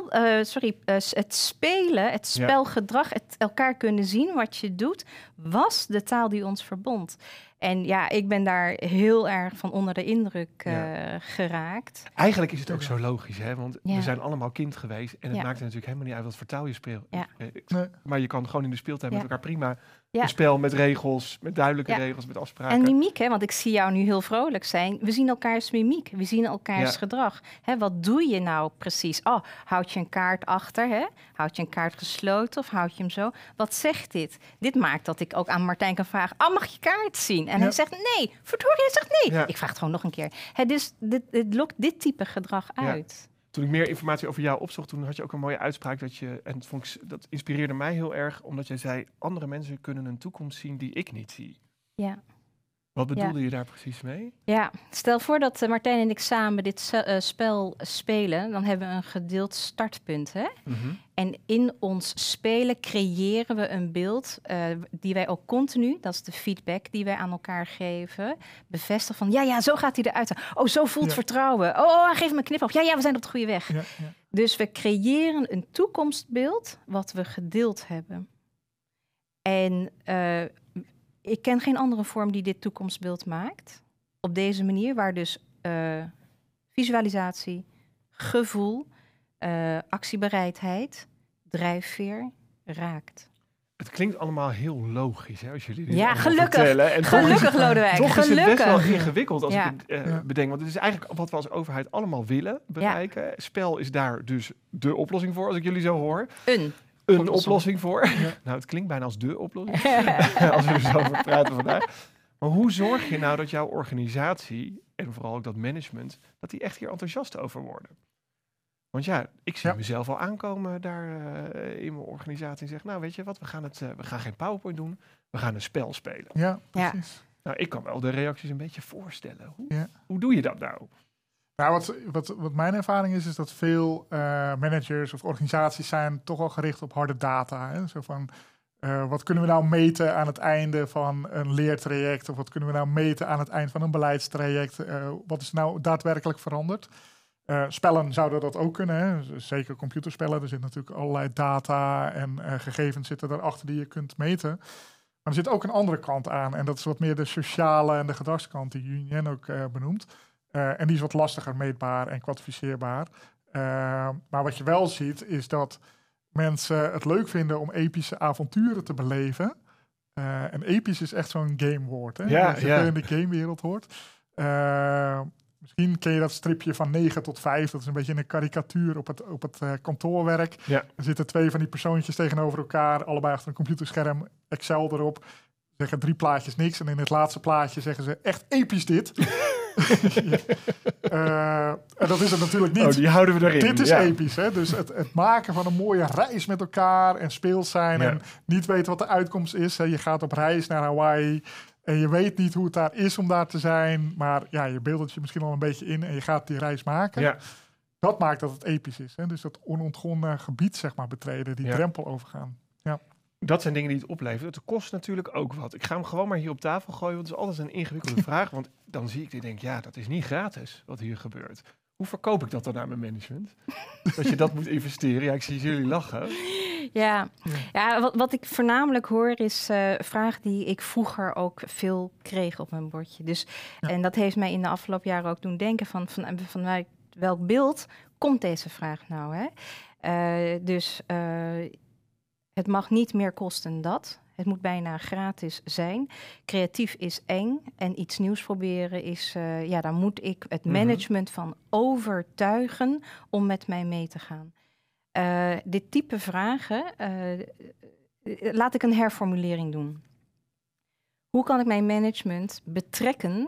S4: het spelen, het spelgedrag, het elkaar kunnen zien wat je doet, was de taal die ons verbond. En ja, ik ben daar heel erg van onder de indruk geraakt.
S2: Eigenlijk is het ook zo logisch, hè? Want
S4: Ja.
S2: we zijn allemaal kind geweest en het
S4: Ja.
S2: maakt er natuurlijk helemaal niet uit wat voor taal je speelt.
S4: Ja.
S3: Nee.
S2: Maar je kan gewoon in de speeltuin
S4: Ja.
S2: met elkaar prima
S4: Ja.
S2: een spel met regels, met duidelijke
S4: Ja.
S2: regels, met afspraken.
S4: En mimiek, hè, want ik zie jou nu heel vrolijk zijn. We zien elkaars mimiek, we zien elkaars
S2: Ja.
S4: gedrag. Hè, wat doe je nou precies? Oh, houd je een kaart achter? Hè? Houd je een kaart gesloten of houd je hem zo? Wat zegt dit? Dit maakt dat ik ook aan Martijn kan vragen... Oh, mag je kaart zien? En
S3: Ja.
S4: hij zegt nee. Verdorie, hij zegt nee.
S2: Ja.
S4: Ik vraag het gewoon nog een keer. Hè, dus het lokt dit type gedrag
S2: Ja.
S4: uit.
S2: Toen ik meer informatie over jou opzocht, toen had je ook een mooie uitspraak dat inspireerde mij heel erg, omdat jij zei, andere mensen kunnen een toekomst zien die ik niet zie.
S4: Ja.
S2: Wat bedoelde je daar precies mee?
S4: Ja, stel voor dat Martijn en ik samen dit spel spelen. Dan hebben we een gedeeld startpunt, hè? En in ons spelen creëren we een beeld die wij ook continu, dat is de feedback die wij aan elkaar geven, bevestigen van ja, zo gaat hij eruit. Oh, zo voelt
S3: Ja.
S4: vertrouwen. Oh, hij geeft me een knipoog. Ja, we zijn op de goede weg.
S3: Ja, ja.
S4: Dus we creëren een toekomstbeeld wat we gedeeld hebben. En ik ken geen andere vorm die dit toekomstbeeld maakt. Op deze manier, waar dus visualisatie, gevoel, actiebereidheid, drijfveer raakt.
S2: Het klinkt allemaal heel logisch, hè, als jullie dit
S4: Ja,
S2: allemaal
S4: gelukkig.
S2: vertellen. En
S4: Gelukkig, Lodewijk.
S2: toch is het best wel
S4: Gelukkig.
S2: ingewikkeld als
S4: Ja.
S2: ik het bedenk. Want het is eigenlijk wat we als overheid allemaal willen bereiken. Spel is daar dus de oplossing voor, als ik jullie zo hoor. Een oplossing voor.
S3: Ja.
S2: Nou, het klinkt bijna als de oplossing. Als we er zo over praten vandaag. Maar hoe zorg je nou dat jouw organisatie, en vooral ook dat management, dat die echt hier enthousiast over worden? Want ja, ik zie
S3: Ja.
S2: mezelf al aankomen daar in mijn organisatie en zeg, nou weet je wat, we gaan geen PowerPoint doen, we gaan een spel spelen.
S3: Ja,
S4: Ja.
S3: precies.
S2: Nou, ik kan wel de reacties een beetje voorstellen.
S3: Ja.
S2: Hoe doe je dat nou?
S3: Nou, wat mijn ervaring is dat veel managers of organisaties zijn toch al gericht op harde data. Hè? Zo van, wat kunnen we nou meten aan het einde van een leertraject? Of wat kunnen we nou meten aan het eind van een beleidstraject? Wat is nou daadwerkelijk veranderd? Spellen zouden dat ook kunnen, hè? Zeker computerspellen. Er zit natuurlijk allerlei data en gegevens zitten daarachter die je kunt meten. Maar er zit ook een andere kant aan. En dat is wat meer de sociale en de gedragskant die Junien ook benoemt. En die is wat lastiger meetbaar en kwantificeerbaar. Maar wat je wel ziet, is dat mensen het leuk vinden om epische avonturen te beleven. En episch is echt zo'n gamewoord, hè?
S2: Ja,
S3: Dat je
S2: ja.
S3: veel in de gamewereld hoort. Misschien ken je dat stripje van 9 tot 5. Dat is een beetje een karikatuur op het kantoorwerk.
S2: Ja.
S3: Er zitten 2 van die persoontjes tegenover elkaar, allebei achter een computerscherm, Excel erop. Zeggen 3 plaatjes niks. En in het laatste plaatje zeggen ze, echt episch dit. En dat is het natuurlijk niet.
S2: Oh, die houden we erin.
S3: Dit is
S2: ja.
S3: episch, hè? Dus het maken van een mooie reis met elkaar en speels zijn
S2: Ja.
S3: en niet weten wat de uitkomst is. Hè? Je gaat op reis naar Hawaii en je weet niet hoe het daar is om daar te zijn, maar ja, je beeldt het je misschien al een beetje in en je gaat die reis maken.
S2: Ja.
S3: Dat maakt dat het episch is. Hè? Dus dat onontgonnen gebied, zeg maar, betreden, die
S2: Ja.
S3: drempel overgaan.
S2: Dat zijn dingen die het opleveren. Het kost natuurlijk ook wat. Ik ga hem gewoon maar hier op tafel gooien, want het is altijd een ingewikkelde vraag. Want dan zie ik dit en denk, ja, dat is niet gratis wat hier gebeurt. Hoe verkoop ik dat dan aan mijn management? Dat je dat moet investeren. Ja, ik zie jullie lachen.
S4: Ja, wat ik voornamelijk hoor is vragen die ik vroeger ook veel kreeg op mijn bordje. Dus,
S3: Ja.
S4: En dat heeft mij in de afgelopen jaren ook doen denken van welk beeld komt deze vraag nou? Hè? Het mag niet meer kosten dat. Het moet bijna gratis zijn. Creatief is eng en iets nieuws proberen is... daar moet ik het management van overtuigen om met mij mee te gaan. Dit type vragen, laat ik een herformulering doen. Hoe kan ik mijn management betrekken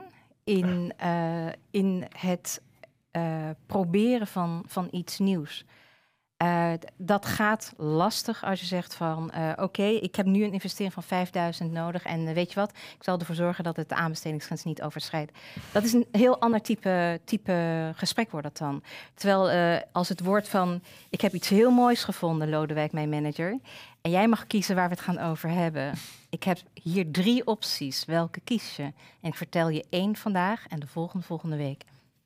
S4: in het proberen van iets nieuws? Dat gaat lastig als je zegt van... oké, ik heb nu een investering van 5.000 nodig... en weet je wat, ik zal ervoor zorgen dat het de aanbestedingsgrens niet overschrijdt. Dat is een heel ander type gesprek wordt dat dan. Terwijl als het wordt van... ik heb iets heel moois gevonden, Lodewijk, mijn manager... en jij mag kiezen waar we het gaan over hebben. Ik heb hier 3 opties, welke kies je? En ik vertel je 1 vandaag en de volgende week...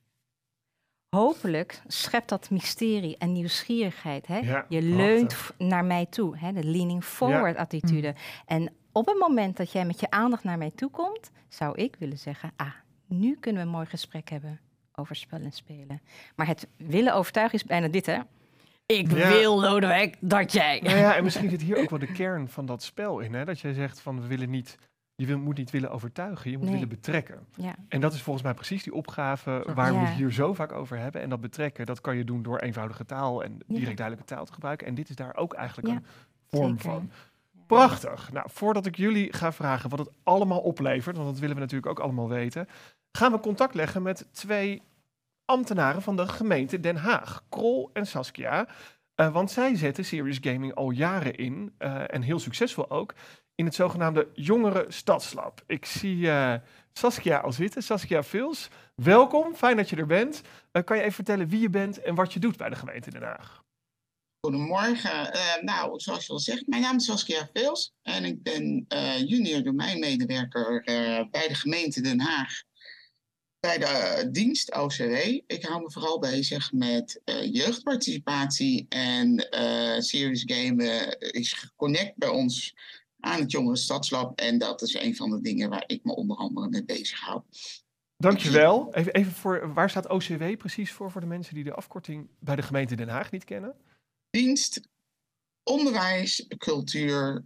S4: Hopelijk schept dat mysterie en nieuwsgierigheid. Hè?
S2: Ja,
S4: je leunt naar mij toe, hè? De leaning forward attitude. En op het moment dat jij met je aandacht naar mij toe komt... zou ik willen zeggen, nu kunnen we een mooi gesprek hebben over spel en spelen. Maar het willen overtuigen is bijna dit, hè? Ik wil, Lodewijk, dat jij...
S2: Nou ja, en misschien zit hier ook wel de kern van dat spel in. Hè? Dat jij zegt van, we willen niet... moet niet willen overtuigen, je moet willen betrekken.
S4: Ja.
S2: En dat is volgens mij precies die opgave waar we het hier zo vaak over hebben. En dat betrekken, dat kan je doen door eenvoudige taal en direct duidelijke taal te gebruiken. En dit is daar ook eigenlijk een vorm van. Prachtig. Nou, voordat ik jullie ga vragen wat het allemaal oplevert, want dat willen we natuurlijk ook allemaal weten, gaan we contact leggen met 2 ambtenaren van de gemeente Den Haag, Krol en Saskia. Want zij zetten Serious Gaming al jaren in, en heel succesvol ook, in het zogenaamde Jongeren Stadslab. Ik zie Saskia al zitten, Saskia Vils. Welkom, fijn dat je er bent. Kan je even vertellen wie je bent en wat je doet bij de gemeente Den Haag?
S5: Goedemorgen. Zoals je al zegt, mijn naam is Saskia Vils en ik ben junior domeinmedewerker bij de gemeente Den Haag. Bij de dienst OCW. Ik hou me vooral bezig met jeugdparticipatie en Serious Game is geconnect bij ons aan het Jongeren Stadslab. En dat is een van de dingen waar ik me onder andere mee bezig hou.
S2: Dankjewel. Even voor, waar staat OCW precies voor de mensen die de afkorting bij de gemeente Den Haag niet kennen?
S5: Dienst, onderwijs, cultuur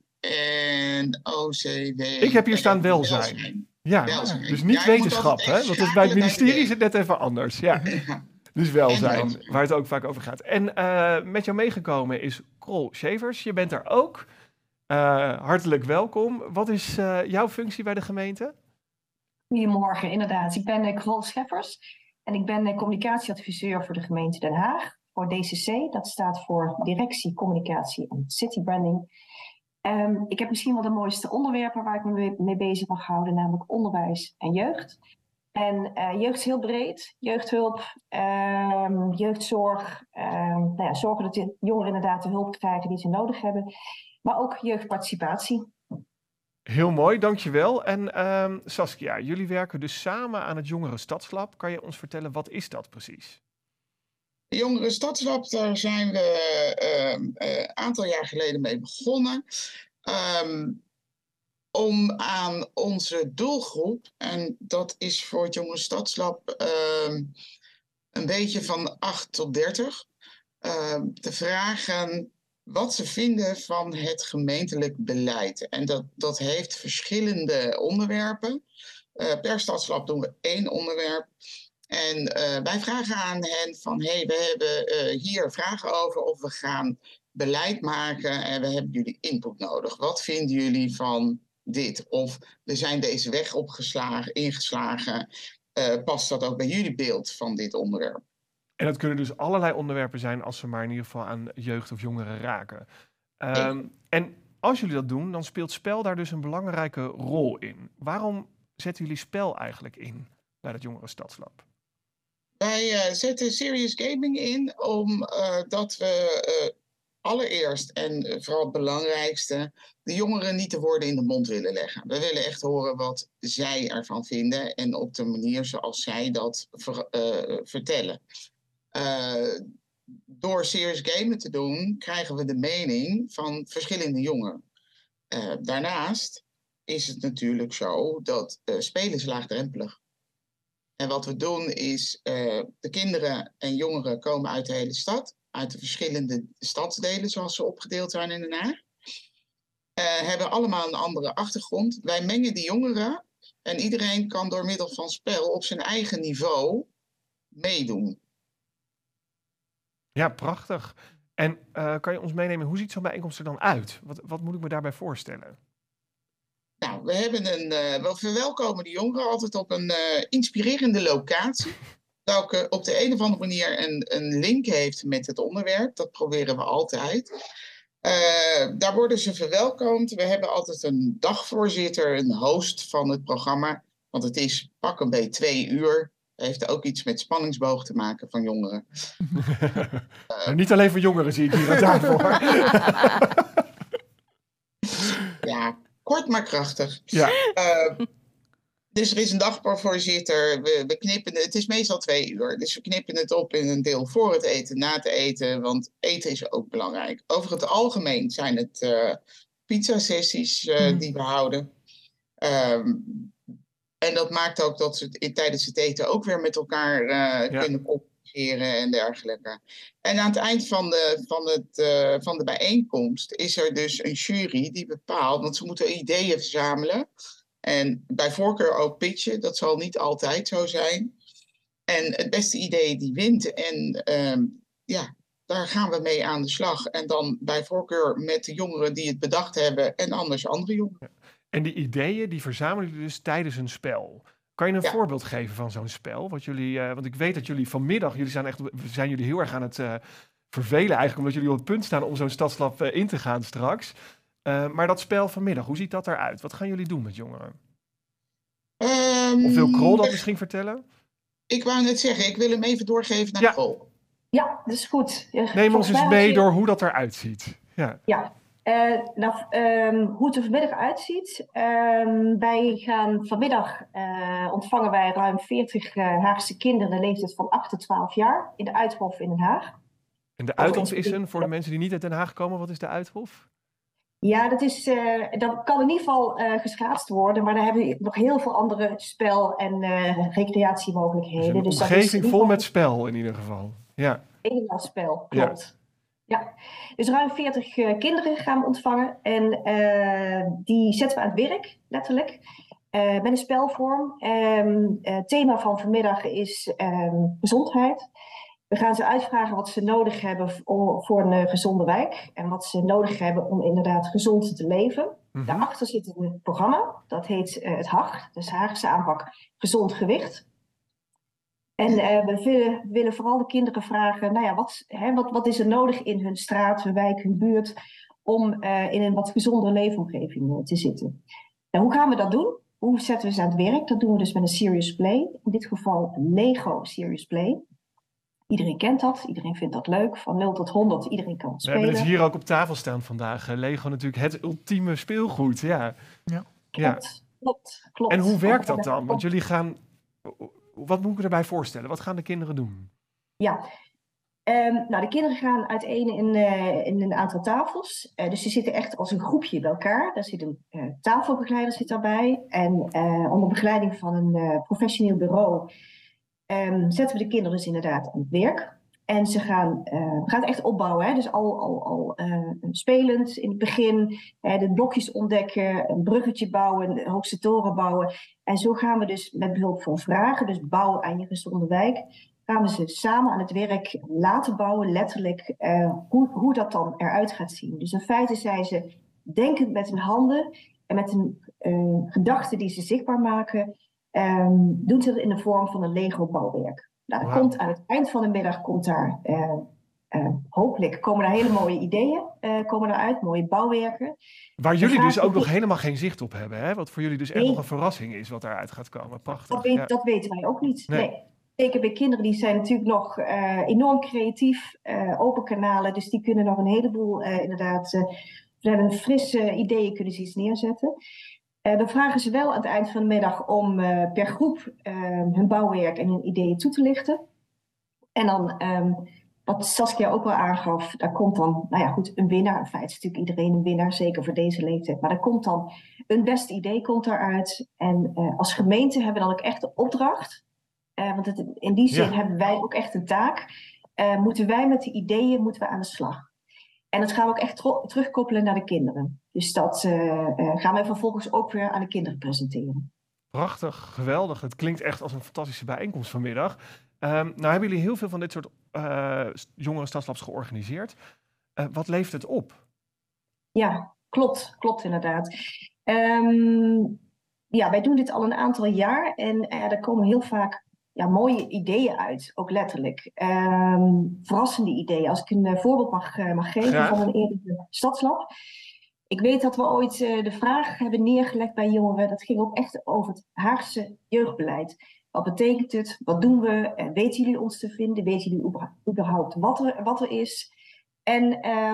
S5: en OCW.
S2: Ik heb hier staan welzijn. Ja, dus niet wetenschap, hè? Want dat is bij het ministerie is het net even anders. Ja. Dus welzijn, waar het ook vaak over gaat. En met jou meegekomen is Krol Schevers. Je bent daar ook. Hartelijk welkom. Wat is jouw functie bij de gemeente?
S6: Goedemorgen, inderdaad. Ik ben Krol Schevers en ik ben communicatieadviseur voor de gemeente Den Haag, voor DCC. Dat staat voor Directie, Communicatie en City Branding. Ik heb misschien wel de mooiste onderwerpen waar ik me mee bezig mag houden, namelijk onderwijs en jeugd. En jeugd is heel breed. Jeugdhulp, jeugdzorg, zorgen dat de jongeren inderdaad de hulp krijgen die ze nodig hebben. Maar ook jeugdparticipatie.
S2: Heel mooi, dankjewel. En Saskia, jullie werken dus samen aan het Jongeren Stadslab. Kan je ons vertellen, wat is dat precies?
S5: De Jongeren Stadslab, daar zijn we een aantal jaar geleden mee begonnen. Om aan onze doelgroep, en dat is voor het Jongeren Stadslab een beetje van 8 tot 30, te vragen wat ze vinden van het gemeentelijk beleid. En dat heeft verschillende onderwerpen. Per stadslab doen we 1 onderwerp. En wij vragen aan hen van, we hebben hier vragen over of we gaan beleid maken en we hebben jullie input nodig. Wat vinden jullie van dit? Of we zijn deze weg ingeslagen. Past dat ook bij jullie beeld van dit onderwerp?
S2: En dat kunnen dus allerlei onderwerpen zijn als ze maar in ieder geval aan jeugd of jongeren raken. En als jullie dat doen, dan speelt spel daar dus een belangrijke rol in. Waarom zetten jullie spel eigenlijk in bij het Jongeren Stadslab?
S5: Wij zetten Serious Gaming in omdat we allereerst en vooral het belangrijkste de jongeren niet de woorden in de mond willen leggen. We willen echt horen wat zij ervan vinden en op de manier zoals zij dat vertellen. Door Serious Gamen te doen, krijgen we de mening van verschillende jongeren. Daarnaast is het natuurlijk zo dat spelen is laagdrempelig. En wat we doen is, de kinderen en jongeren komen uit de hele stad, uit de verschillende stadsdelen zoals ze opgedeeld zijn in Den Haag. Hebben allemaal een andere achtergrond. Wij mengen die jongeren en iedereen kan door middel van spel op zijn eigen niveau meedoen.
S2: Ja, prachtig. En kan je ons meenemen, hoe ziet zo'n bijeenkomst er dan uit? Wat moet ik me daarbij voorstellen?
S5: Nou, we verwelkomen de jongeren altijd op een inspirerende locatie. welke op de een of andere manier een link heeft met het onderwerp. Dat proberen we altijd. Daar worden ze verwelkomd. We hebben altijd een dagvoorzitter, een host van het programma. Want het is pak een beetje 2 uur. Dat heeft ook iets met spanningsboog te maken van jongeren.
S2: Nou, niet alleen voor jongeren zie ik hier aan tafel.
S5: Ja, kort maar krachtig.
S2: Ja.
S5: Dus er is een dagvoorzitter. We knippen het is meestal 2 uur. Dus we knippen het op in een deel voor het eten, na het eten. Want eten is ook belangrijk. Over het algemeen zijn het pizza-sessies die we houden. En dat maakt ook dat ze tijdens het eten ook weer met elkaar kunnen communiceren en dergelijke. En aan het eind van de bijeenkomst is er dus een jury die bepaalt, want ze moeten ideeën verzamelen. En bij voorkeur ook pitchen, dat zal niet altijd zo zijn. En het beste idee die wint. En daar gaan we mee aan de slag. En dan bij voorkeur met de jongeren die het bedacht hebben en anders andere jongeren.
S2: En die ideeën, die verzamelen jullie dus tijdens een spel. Kan je een voorbeeld geven van zo'n spel? Want ik weet dat jullie vanmiddag, zijn jullie heel erg aan het vervelen eigenlijk, omdat jullie op het punt staan om zo'n stadslab in te gaan straks. Maar dat spel vanmiddag, hoe ziet dat eruit? Wat gaan jullie doen met jongeren? Of wil Krol dat misschien vertellen?
S5: Ik wou net zeggen, ik wil hem even doorgeven naar Krol.
S6: Ja, dat is goed.
S2: Neem ons eens mee door hoe dat eruit ziet. Ja.
S6: Hoe het er vanmiddag uitziet. Wij gaan vanmiddag ontvangen wij ruim 40 Haagse kinderen, de leeftijd van 8 tot 12 jaar, in de Uithof in Den Haag.
S2: En de Uithof is voor de mensen die niet uit Den Haag komen, wat is de Uithof?
S6: Ja, dat kan in ieder geval geschaatst worden, maar daar hebben we nog heel veel andere spel- en recreatiemogelijkheden.
S2: Dus een omgeving vol met spel in ieder geval. Ja.
S6: Een spel, klopt. Ja. Dus ruim 40 kinderen gaan we ontvangen en die zetten we aan het werk, letterlijk, met een spelvorm. Het thema van vanmiddag is gezondheid. We gaan ze uitvragen wat ze nodig hebben voor een gezonde wijk. En wat ze nodig hebben om inderdaad gezond te leven. Mm-hmm. Daarachter zit een programma. Dat heet het HAG. Dus Haagse aanpak gezond gewicht. En we willen vooral de kinderen vragen. Wat is er nodig in hun straat, hun wijk, hun buurt. Om in een wat gezondere leefomgeving te zitten. Nou, hoe gaan we dat doen? Hoe zetten we ze aan het werk? Dat doen we dus met een serious play. In dit geval een Lego serious play. Iedereen kent dat, iedereen vindt dat leuk. Van 0 tot 100, iedereen kan spelen.
S2: We hebben het hier ook op tafel staan vandaag. Lego natuurlijk het ultieme speelgoed. Ja.
S6: Klopt.
S2: En hoe werkt dat dan? Want jullie gaan... Wat moet ik erbij voorstellen? Wat gaan de kinderen doen?
S6: Ja, de kinderen gaan uiteen in een aantal tafels. Dus die zitten echt als een groepje bij elkaar. Daar zit een tafelbegeleider daarbij. En onder begeleiding van een professioneel bureau... zetten we de kinderen dus inderdaad aan het werk. En we gaan het echt opbouwen. Hè? Dus al spelend in het begin. De blokjes ontdekken, een bruggetje bouwen, een hoogste toren bouwen. En zo gaan we dus met behulp van vragen, dus bouwen aan je gezonde wijk, gaan we ze samen aan het werk laten bouwen, letterlijk, hoe dat dan eruit gaat zien. Dus in feite zijn ze denkend met hun handen en met een gedachte die ze zichtbaar maken, doen ze het in de vorm van een Lego-bouwwerk. Nou, komt aan het eind van de middag hopelijk komen er hele mooie ideeën uit, mooie bouwwerken.
S2: Waar jullie dus ook nog helemaal geen zicht op hebben, hè? Wat voor jullie dus echt nog een verrassing is wat daaruit gaat komen. Prachtig.
S6: Dat weten wij ook niet. Nee. Zeker bij kinderen, die zijn natuurlijk nog enorm creatief, open kanalen, dus die kunnen nog een heleboel inderdaad, we hebben frisse ideeën, kunnen ze iets neerzetten. We vragen ze wel aan het eind van de middag om per groep hun bouwwerk en hun ideeën toe te lichten. En dan, wat Saskia ook wel aangaf, daar komt dan, een winnaar. In feite is natuurlijk iedereen een winnaar, zeker voor deze leeftijd. Maar er komt dan een beste idee komt daaruit. En als gemeente hebben we dan ook echt de opdracht. Want in die zin hebben wij ook echt een taak. Moeten wij met de ideeën aan de slag. En dat gaan we ook echt terugkoppelen naar de kinderen. Dus dat gaan wij vervolgens ook weer aan de kinderen presenteren.
S2: Prachtig, geweldig. Het klinkt echt als een fantastische bijeenkomst vanmiddag. Nou hebben jullie heel veel van dit soort jongeren stadslabs georganiseerd. Wat levert het op?
S6: Ja, klopt inderdaad. Wij doen dit al een aantal jaar en er komen heel vaak mooie ideeën uit, ook letterlijk. Verrassende ideeën. Als ik een voorbeeld mag geven van een eerdere stadslab. Ik weet dat we ooit de vraag hebben neergelegd bij jongeren. Dat ging ook echt over het Haagse jeugdbeleid. Wat betekent het? Wat doen we? Weten jullie ons te vinden? Weten jullie überhaupt wat er is? En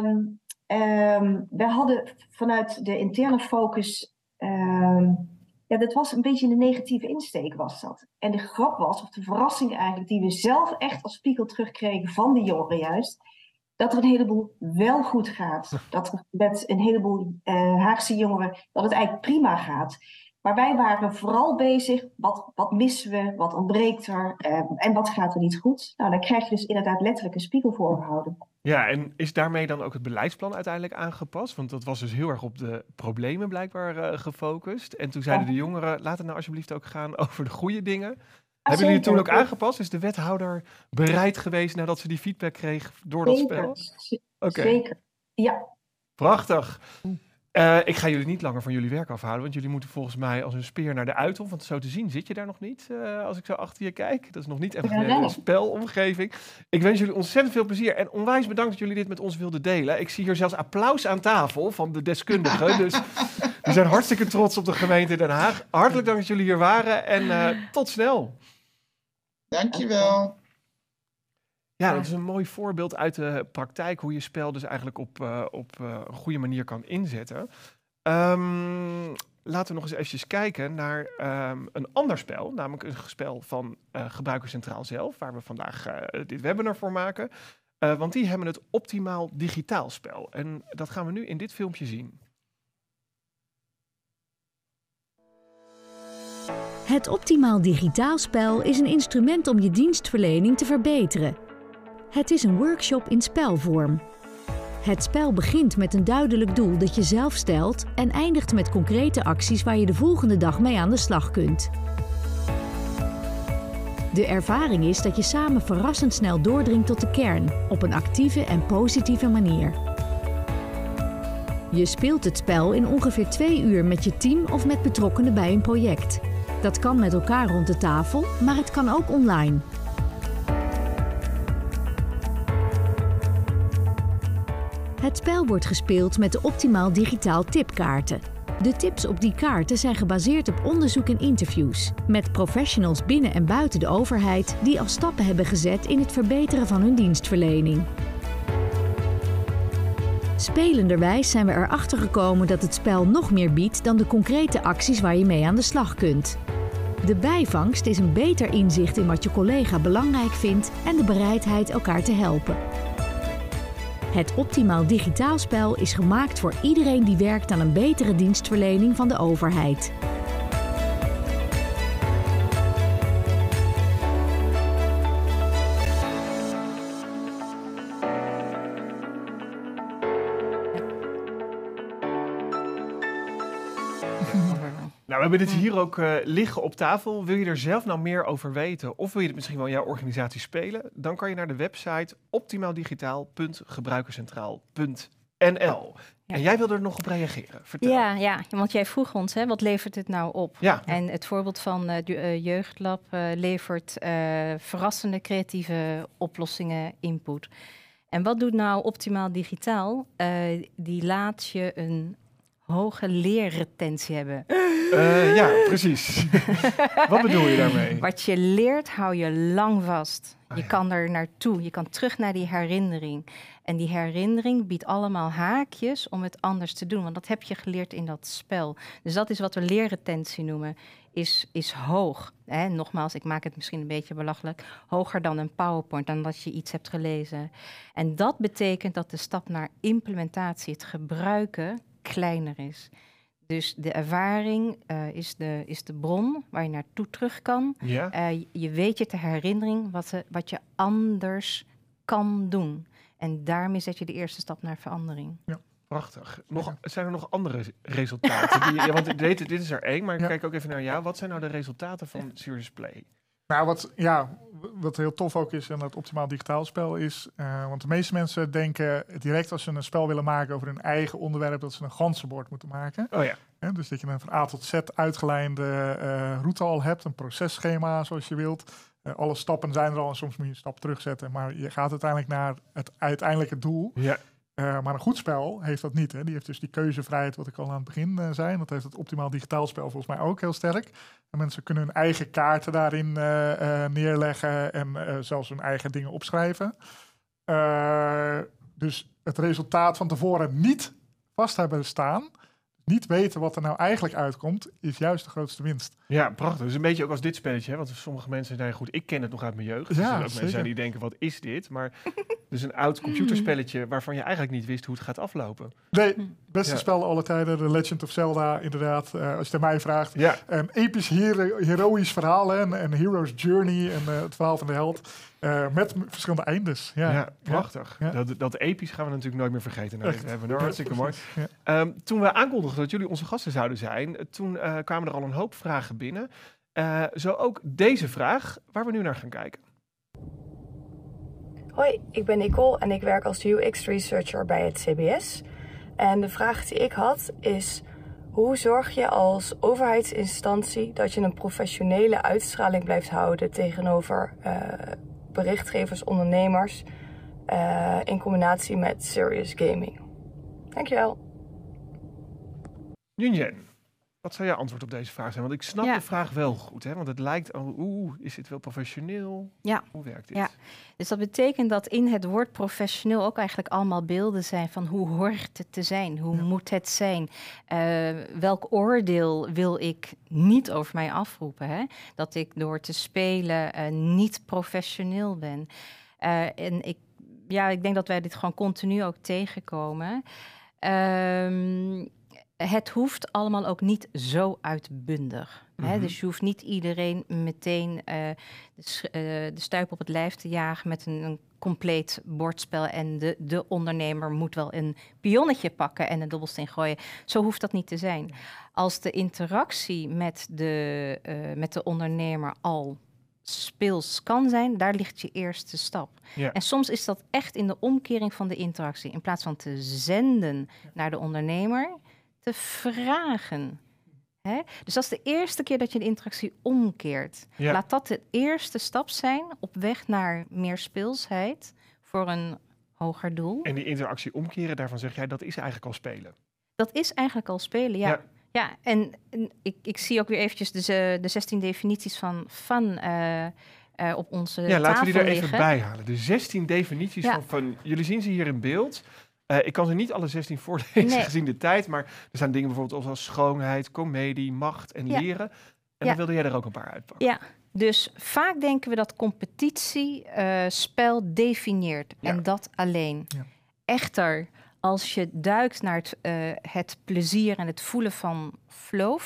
S6: we hadden vanuit de interne focus... dat was een beetje een negatieve insteek was dat. En de grap was, of de verrassing eigenlijk... die we zelf echt als spiegel terugkregen van de jongeren juist... dat er een heleboel wel goed gaat. Dat er met een heleboel Haagse jongeren... dat het eigenlijk prima gaat. Maar wij waren vooral bezig, wat missen we, wat ontbreekt er en wat gaat er niet goed. Nou, dan krijg je dus inderdaad letterlijk een spiegel voorgehouden.
S2: Ja, en is daarmee dan ook het beleidsplan uiteindelijk aangepast? Want dat was dus heel erg op de problemen blijkbaar gefocust. En toen zeiden de jongeren, laat het nou alsjeblieft ook gaan over de goede dingen. Hebben jullie het toen ook aangepast? Is de wethouder bereid geweest nadat ze die feedback kreeg door dat spel?
S6: Zeker, ja.
S2: Prachtig. Ik ga jullie niet langer van jullie werk afhouden, want jullie moeten volgens mij als een speer naar de Uithof. Want zo te zien zit je daar nog niet, als ik zo achter je kijk. Dat is nog niet echt een spelomgeving. Ik wens jullie ontzettend veel plezier en onwijs bedankt dat jullie dit met ons wilden delen. Ik zie hier zelfs applaus aan tafel van de deskundigen. Dus we zijn hartstikke trots op de gemeente Den Haag. Hartelijk dank dat jullie hier waren en tot snel.
S5: Dankjewel.
S2: Ja, dat is een mooi voorbeeld uit de praktijk hoe je spel dus eigenlijk op een goede manier kan inzetten. Laten we nog eens eventjes kijken naar een ander spel, namelijk een spel van Gebruiker Centraal zelf, waar we vandaag dit webinar voor maken. Want die hebben het Optimaal Digitaal spel. En dat gaan we nu in dit filmpje zien.
S7: Het Optimaal Digitaal spel is een instrument om je dienstverlening te verbeteren. Het is een workshop in spelvorm. Het spel begint met een duidelijk doel dat je zelf stelt en eindigt met concrete acties waar je de volgende dag mee aan de slag kunt. De ervaring is dat je samen verrassend snel doordringt tot de kern, op een actieve en positieve manier. Je speelt het spel in ongeveer 2 uur met je team of met betrokkenen bij een project. Dat kan met elkaar rond de tafel, maar het kan ook online. Het spel wordt gespeeld met de Optimaal Digitaal tipkaarten. De tips op die kaarten zijn gebaseerd op onderzoek en interviews met professionals binnen en buiten de overheid die al stappen hebben gezet in het verbeteren van hun dienstverlening. Spelenderwijs zijn we erachter gekomen dat het spel nog meer biedt dan de concrete acties waar je mee aan de slag kunt. De bijvangst is een beter inzicht in wat je collega belangrijk vindt en de bereidheid elkaar te helpen. Het Optimaal Digitaal spel is gemaakt voor iedereen die werkt aan een betere dienstverlening van de overheid.
S2: Nou, we hebben dit hier ook liggen op tafel. Wil je er zelf nou meer over weten of wil je het misschien wel in jouw organisatie spelen? Dan kan je naar de website optimaaldigitaal.gebruikerscentraal.nl. Ja. En jij wilde er nog op reageren. Vertel.
S4: Ja, want jij vroeg ons, wat levert het nou op?
S2: Ja.
S4: En het voorbeeld van de Jeugdlab levert verrassende creatieve oplossingen, input. En wat doet nou Optimaal Digitaal? Die laat je een hoge leerretentie hebben.
S2: Ja, precies. Wat bedoel je daarmee?
S4: Wat je leert, hou je lang vast. Je kan er naartoe, je kan terug naar die herinnering. En die herinnering biedt allemaal haakjes om het anders te doen. Want dat heb je geleerd in dat spel. Dus dat is wat we leerretentie noemen. Is hoog. Nogmaals, ik maak het misschien een beetje belachelijk. Hoger dan een PowerPoint, dan dat je iets hebt gelezen. En dat betekent dat de stap naar implementatie, het gebruiken, kleiner is. Dus de ervaring is de bron waar je naartoe terug kan.
S2: Ja.
S4: Je weet je ter herinnering wat je anders kan doen. En daarmee zet je de eerste stap naar verandering.
S3: Ja.
S2: Prachtig. Zijn er nog andere resultaten? Want dit is er 1, maar ik kijk ook even naar jou. Wat zijn nou de resultaten van Serious Play?
S3: Nou, wat heel tof ook is aan het Optimaal Digitaal spel is... want de meeste mensen denken direct als ze een spel willen maken over hun eigen onderwerp... dat ze een ganzenbord moeten maken.
S2: Oh ja.
S3: Dus dat je een van A tot Z uitgelijnde route al hebt. Een processchema zoals je wilt. Alle stappen zijn er al en soms moet je een stap terugzetten. Maar je gaat uiteindelijk naar het uiteindelijke doel.
S2: Ja.
S3: Maar een goed spel heeft dat niet. Hè. Die heeft dus die keuzevrijheid, wat ik al aan het begin zei. Dat heeft het optimaal digitaal spel volgens mij ook heel sterk. En mensen kunnen hun eigen kaarten daarin neerleggen en zelfs hun eigen dingen opschrijven. Dus het resultaat van tevoren niet vast hebben staan, niet weten wat er nou eigenlijk uitkomt, is juist de grootste winst.
S2: Ja, prachtig. Dus een beetje ook als dit spelletje. Hè? Want sommige mensen zijn goed, ik ken het nog uit mijn jeugd.
S3: Ja,
S2: er zijn ook
S3: zeker.
S2: mensen die denken, wat is dit? Maar dus een oud computerspelletje waarvan je eigenlijk niet wist hoe het gaat aflopen.
S3: Nee, beste
S2: Ja.
S3: spel alle tijden, The Legend of Zelda, inderdaad. Als je het aan mij vraagt.
S2: Ja,
S3: Een episch, heroïsch verhaal en Hero's Journey en het verhaal van de held. Met verschillende eindes.
S2: ja, prachtig.
S3: Ja.
S2: Dat episch gaan we natuurlijk nooit meer vergeten. Nou,
S3: Echt.
S2: we hebben hartstikke mooi.
S3: Ja.
S2: Toen we aankondigden dat jullie onze gasten zouden zijn, toen kwamen er al een hoop vragen binnen. Zo ook deze vraag, waar we nu naar gaan kijken.
S8: Hoi, ik ben Nicole en ik werk als UX-researcher bij het CBS. En de vraag die ik had is: hoe zorg je als overheidsinstantie dat je een professionele uitstraling blijft houden tegenover berichtgevers, ondernemers, in combinatie met serious gaming? Dankjewel.
S2: Junjen, wat zou jouw antwoord op deze vraag zijn? Want ik snap
S4: Ja.
S2: de vraag wel goed, hè? Want het lijkt, is dit wel professioneel?
S4: Ja.
S2: Hoe werkt dit?
S4: Ja. Dus dat betekent dat in het woord professioneel ook eigenlijk allemaal beelden zijn van hoe hoort het te zijn? Hoe moet het zijn? Welk oordeel wil ik niet over mij afroepen? Hè? Dat ik door te spelen niet professioneel ben. En ik denk dat wij dit gewoon continu ook tegenkomen. Het hoeft allemaal ook niet zo uitbundig. Hè? Dus je hoeft niet iedereen meteen de stuip op het lijf te jagen met een compleet bordspel. En de ondernemer moet wel een pionnetje pakken en een dobbelsteen gooien. Zo hoeft dat niet te zijn. Als de interactie met de ondernemer al speels kan zijn, daar ligt je eerste stap.
S2: Ja.
S4: En soms is dat echt in de omkering van de interactie. In plaats van te zenden naar de ondernemer, te vragen. Hè? Dus dat is de eerste keer dat je de interactie omkeert.
S2: Ja.
S4: Laat dat de eerste stap zijn op weg naar meer speelsheid voor een hoger doel.
S2: En die interactie omkeren, daarvan zeg jij, dat is eigenlijk al spelen.
S4: Dat is eigenlijk al spelen, ja. Ja, en ik zie ook weer eventjes de 16 definities van fun op onze tafel
S2: Laten we die er even
S4: liggen.
S2: bij halen. De 16 definities
S4: Ja.
S2: van... Jullie zien ze hier in beeld. Ik kan ze niet alle 16 voorlezen
S4: Nee.
S2: gezien de tijd, maar er zijn dingen bijvoorbeeld als schoonheid, comedie, macht en
S4: Ja.
S2: leren. En
S4: Ja.
S2: dan wilde jij er ook een paar uitpakken.
S4: Ja, dus vaak denken we dat competitie spel definieert.
S2: Ja.
S4: En dat alleen.
S3: Ja.
S4: Echter, als je duikt naar het plezier en het voelen van flow,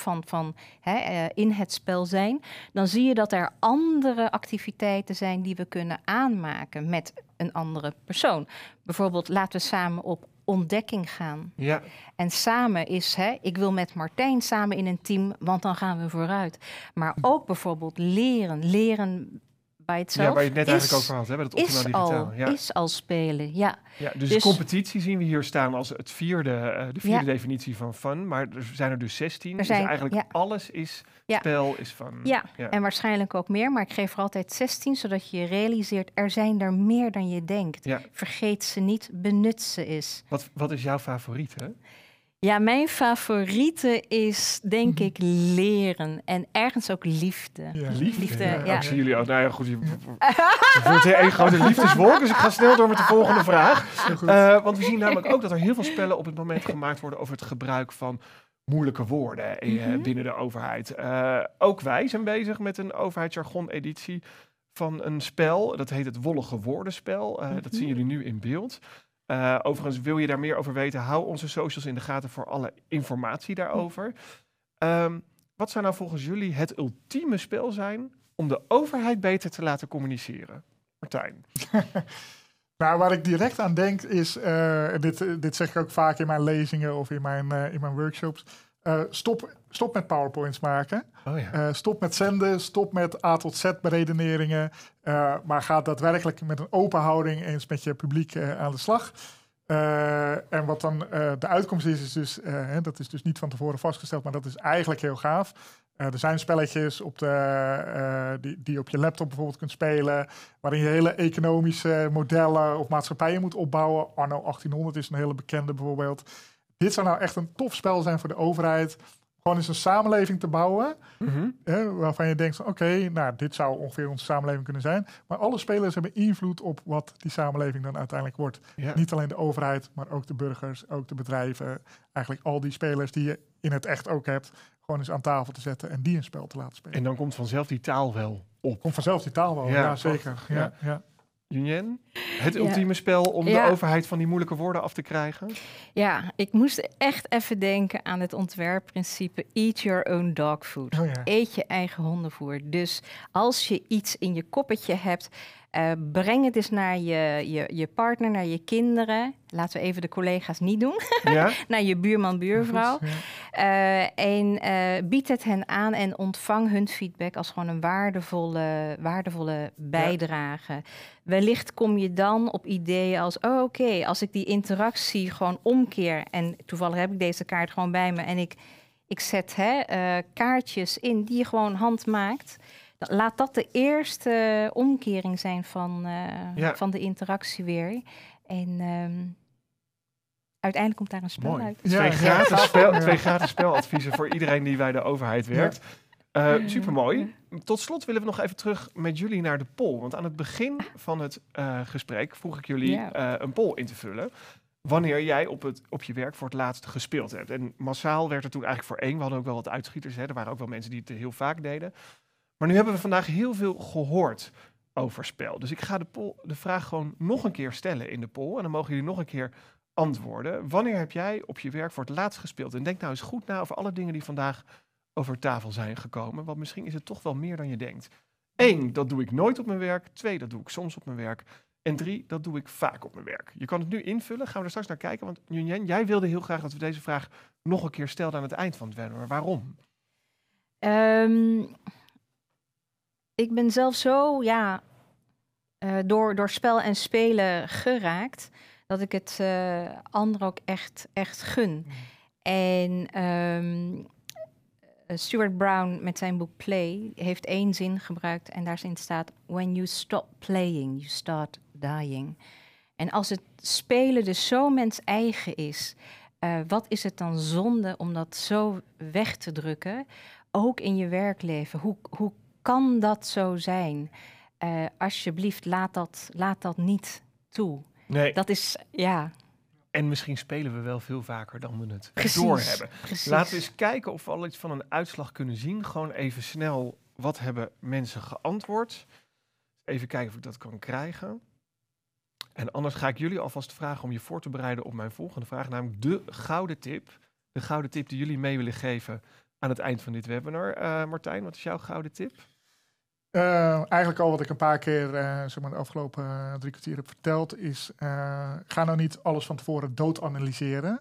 S4: in het spel zijn, dan zie je dat er andere activiteiten zijn die we kunnen aanmaken met een andere persoon. Bijvoorbeeld, laten we samen op ontdekking gaan.
S2: Ja,
S4: En samen is, ik wil met Martijn samen in een team, want dan gaan we vooruit. Maar ook bijvoorbeeld leren bij itself.
S2: waar je het net
S4: is,
S2: eigenlijk over had, hè, bij het optimaal digitaal.
S4: is al spelen, ja.
S2: Ja, dus
S4: Dus-
S2: competitie zien we hier staan als de vierde
S4: Ja.
S2: definitie van fun. Maar er zijn er dus 16.
S4: Er zijn-
S2: dus eigenlijk
S4: ja.
S2: alles is
S4: Ja.
S2: spel, is fun.
S4: Ja, en waarschijnlijk ook meer, maar ik geef er altijd 16, zodat je realiseert, er zijn er meer dan je denkt.
S2: Ja.
S4: Vergeet ze niet, benut ze eens.
S2: Wat is jouw favoriet, hè?
S4: Ja, mijn favoriete is denk ik leren en ergens ook liefde.
S3: Ja.
S4: Liefde,
S2: Ja,
S4: ja.
S2: ik zie jullie ook. Nou ja, goed. Je voelt hier één grote liefdeswolk, dus ik ga snel door met de volgende vraag.
S3: Heel goed.
S2: Want we zien namelijk ook dat er heel veel spellen op het moment gemaakt worden over het gebruik van moeilijke woorden binnen de overheid. Ook wij zijn bezig met een overheidsjargon-editie van een spel. Dat heet het Wollige Woordenspel. Dat zien jullie nu in beeld. Overigens, wil je daar meer over weten, hou onze socials in de gaten voor alle informatie daarover. Wat zou nou volgens jullie het ultieme spel zijn om de overheid beter te laten communiceren? Martijn.
S3: Nou, waar ik direct aan denk is, dit zeg ik ook vaak in mijn lezingen of in mijn workshops, stop met PowerPoints maken.
S2: Oh ja.
S3: Stop met zenden, stop met A tot Z beredeneringen, maar ga daadwerkelijk met een open houding eens met je publiek aan de slag. En wat dan de uitkomst is dus, dat is dus niet van tevoren vastgesteld, maar dat is eigenlijk heel gaaf. Er zijn spelletjes die je op je laptop bijvoorbeeld kunt spelen, waarin je hele economische modellen of maatschappijen moet opbouwen. Anno 1800 is een hele bekende bijvoorbeeld. Dit zou nou echt een tof spel zijn voor de overheid. Gewoon eens een samenleving te bouwen, waarvan je denkt van oké, nou, dit zou ongeveer onze samenleving kunnen zijn. Maar alle spelers hebben invloed op wat die samenleving dan uiteindelijk wordt.
S2: Ja.
S3: Niet alleen de overheid, maar ook de burgers, ook de bedrijven. Eigenlijk al die spelers die je in het echt ook hebt, gewoon eens aan tafel te zetten en die een spel te laten spelen.
S2: En dan komt vanzelf die taal wel op.
S3: Komt vanzelf die taal wel, ja zeker.
S2: Ja.
S3: Ja.
S2: Junien, het ultieme spel om de overheid van die moeilijke woorden af te krijgen?
S4: Ja, ik moest echt even denken aan het ontwerpprincipe eat your own dog food.
S3: Oh ja.
S4: Eet je eigen hondenvoer. Dus als je iets in je koppetje hebt, breng het eens naar je partner, naar je kinderen. Laten we even de collega's niet doen.
S2: Ja?
S4: Naar je buurman, buurvrouw.
S3: Goed, ja.
S4: En bied het hen aan en ontvang hun feedback als gewoon een waardevolle bijdrage. Wellicht kom je dan op ideeën als, oké, als ik die interactie gewoon omkeer en toevallig heb ik deze kaart gewoon bij me en ik zet kaartjes in die je gewoon handmaakt. Laat dat de eerste omkering zijn van de interactie weer. En uiteindelijk komt daar een spel uit.
S2: Twee gratis speladviezen voor iedereen die bij de overheid werkt. Supermooi. Tot slot willen we nog even terug met jullie naar de poll. Want aan het begin van het gesprek vroeg ik jullie een poll in te vullen. Wanneer jij op je werk voor het laatst gespeeld hebt. En massaal werd er toen eigenlijk voor 1. We hadden ook wel wat uitschieters. Er waren ook wel mensen die het heel vaak deden. Maar nu hebben we vandaag heel veel gehoord over spel. Dus ik ga de vraag gewoon nog een keer stellen in de poll. En dan mogen jullie nog een keer antwoorden. Wanneer heb jij op je werk voor het laatst gespeeld? En denk nou eens goed na over alle dingen die vandaag over tafel zijn gekomen. Want misschien is het toch wel meer dan je denkt. 1, dat doe ik nooit op mijn werk. 2, dat doe ik soms op mijn werk. En 3, dat doe ik vaak op mijn werk. Je kan het nu invullen. Gaan we er straks naar kijken. Want Junien, jij wilde heel graag dat we deze vraag nog een keer stelden aan het eind van het webinar. Waarom?
S4: Ik ben zelf zo door spel en spelen geraakt dat ik het anderen ook echt gun. En Stuart Brown met zijn boek Play heeft 1 zin gebruikt en daarin staat: when you stop playing, you start dying. En als het spelen dus zo mens-eigen is, wat is het dan zonde om dat zo weg te drukken, ook in je werkleven? Hoe kan dat zo zijn? Alsjeblieft, laat dat niet toe.
S2: Nee.
S4: Dat is,
S2: En misschien spelen we wel veel vaker dan we het doorhebben.
S4: Precies.
S2: Laten we eens kijken of we al iets van een uitslag kunnen zien. Gewoon even snel, wat hebben mensen geantwoord? Even kijken of ik dat kan krijgen. En anders ga ik jullie alvast vragen om je voor te bereiden op mijn volgende vraag. Namelijk de gouden tip. De gouden tip die jullie mee willen geven aan het eind van dit webinar. Martijn, wat is jouw gouden tip?
S3: Eigenlijk al wat ik een paar keer de afgelopen 3 kwartier heb verteld is, ga nou niet alles van tevoren doodanalyseren.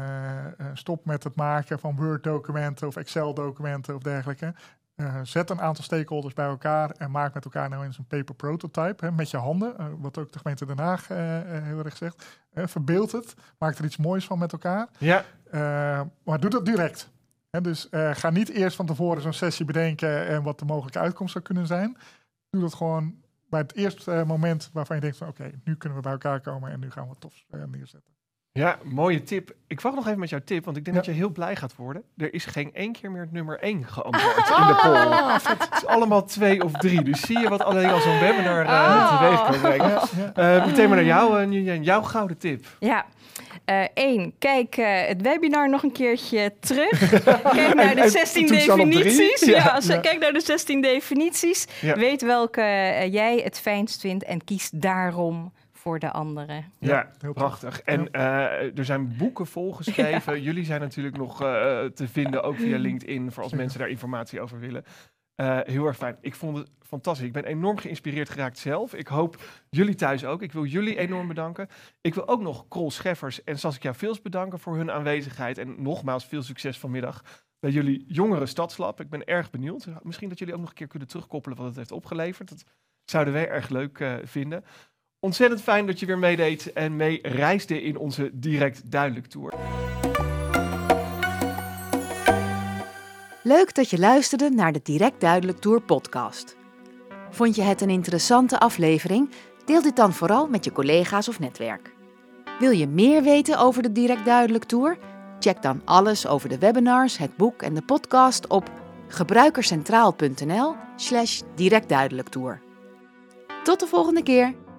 S3: Stop met het maken van Word-documenten of Excel-documenten of dergelijke. Zet een aantal stakeholders bij elkaar en maak met elkaar nou eens een paper prototype met je handen. Wat ook de gemeente Den Haag heel erg zegt. Verbeeld het, maak er iets moois van met elkaar.
S2: Ja.
S3: Maar doe dat direct. Dus ga niet eerst van tevoren zo'n sessie bedenken en wat de mogelijke uitkomst zou kunnen zijn. Doe dat gewoon bij het eerste moment waarvan je denkt van oké, nu kunnen we bij elkaar komen en nu gaan we het tof neerzetten.
S2: Ja, mooie tip. Ik wacht nog even met jouw tip, want ik denk dat je heel blij gaat worden. Er is geen 1 keer meer het nummer 1 geantwoord in de poll. Het is allemaal 2 of 3. Dus zie je wat alleen al zo'n webinar teweeg kan brengen. Meteen maar naar jou, Junien. Jouw gouden tip.
S4: Ja. 1. Kijk het webinar nog een keertje terug. Kijk naar de 16 definities. Kijk naar de 16 definities.
S2: Ja.
S4: Weet welke jij het fijnst vindt en kies daarom voor de anderen.
S2: Ja, heel prachtig. En er zijn boeken volgeschreven. Ja. Jullie zijn natuurlijk nog te vinden, ook via LinkedIn, voor als mensen daar informatie over willen. Heel erg fijn. Ik vond het fantastisch. Ik ben enorm geïnspireerd geraakt zelf. Ik hoop jullie thuis ook. Ik wil jullie enorm bedanken. Ik wil ook nog Krol Scheffers en Saskia Vils bedanken voor hun aanwezigheid. En nogmaals, veel succes vanmiddag bij jullie jongere stadslab. Ik ben erg benieuwd. Misschien dat jullie ook nog een keer kunnen terugkoppelen wat het heeft opgeleverd. Dat zouden wij erg leuk vinden. Ontzettend fijn dat je weer meedeed en mee reisde in onze Direct Duidelijk Tour.
S1: Leuk dat je luisterde naar de Direct Duidelijk Tour podcast. Vond je het een interessante aflevering? Deel dit dan vooral met je collega's of netwerk. Wil je meer weten over de Direct Duidelijk Tour? Check dan alles over de webinars, het boek en de podcast op gebruikerscentraal.nl/directduidelijktour. Tot de volgende keer!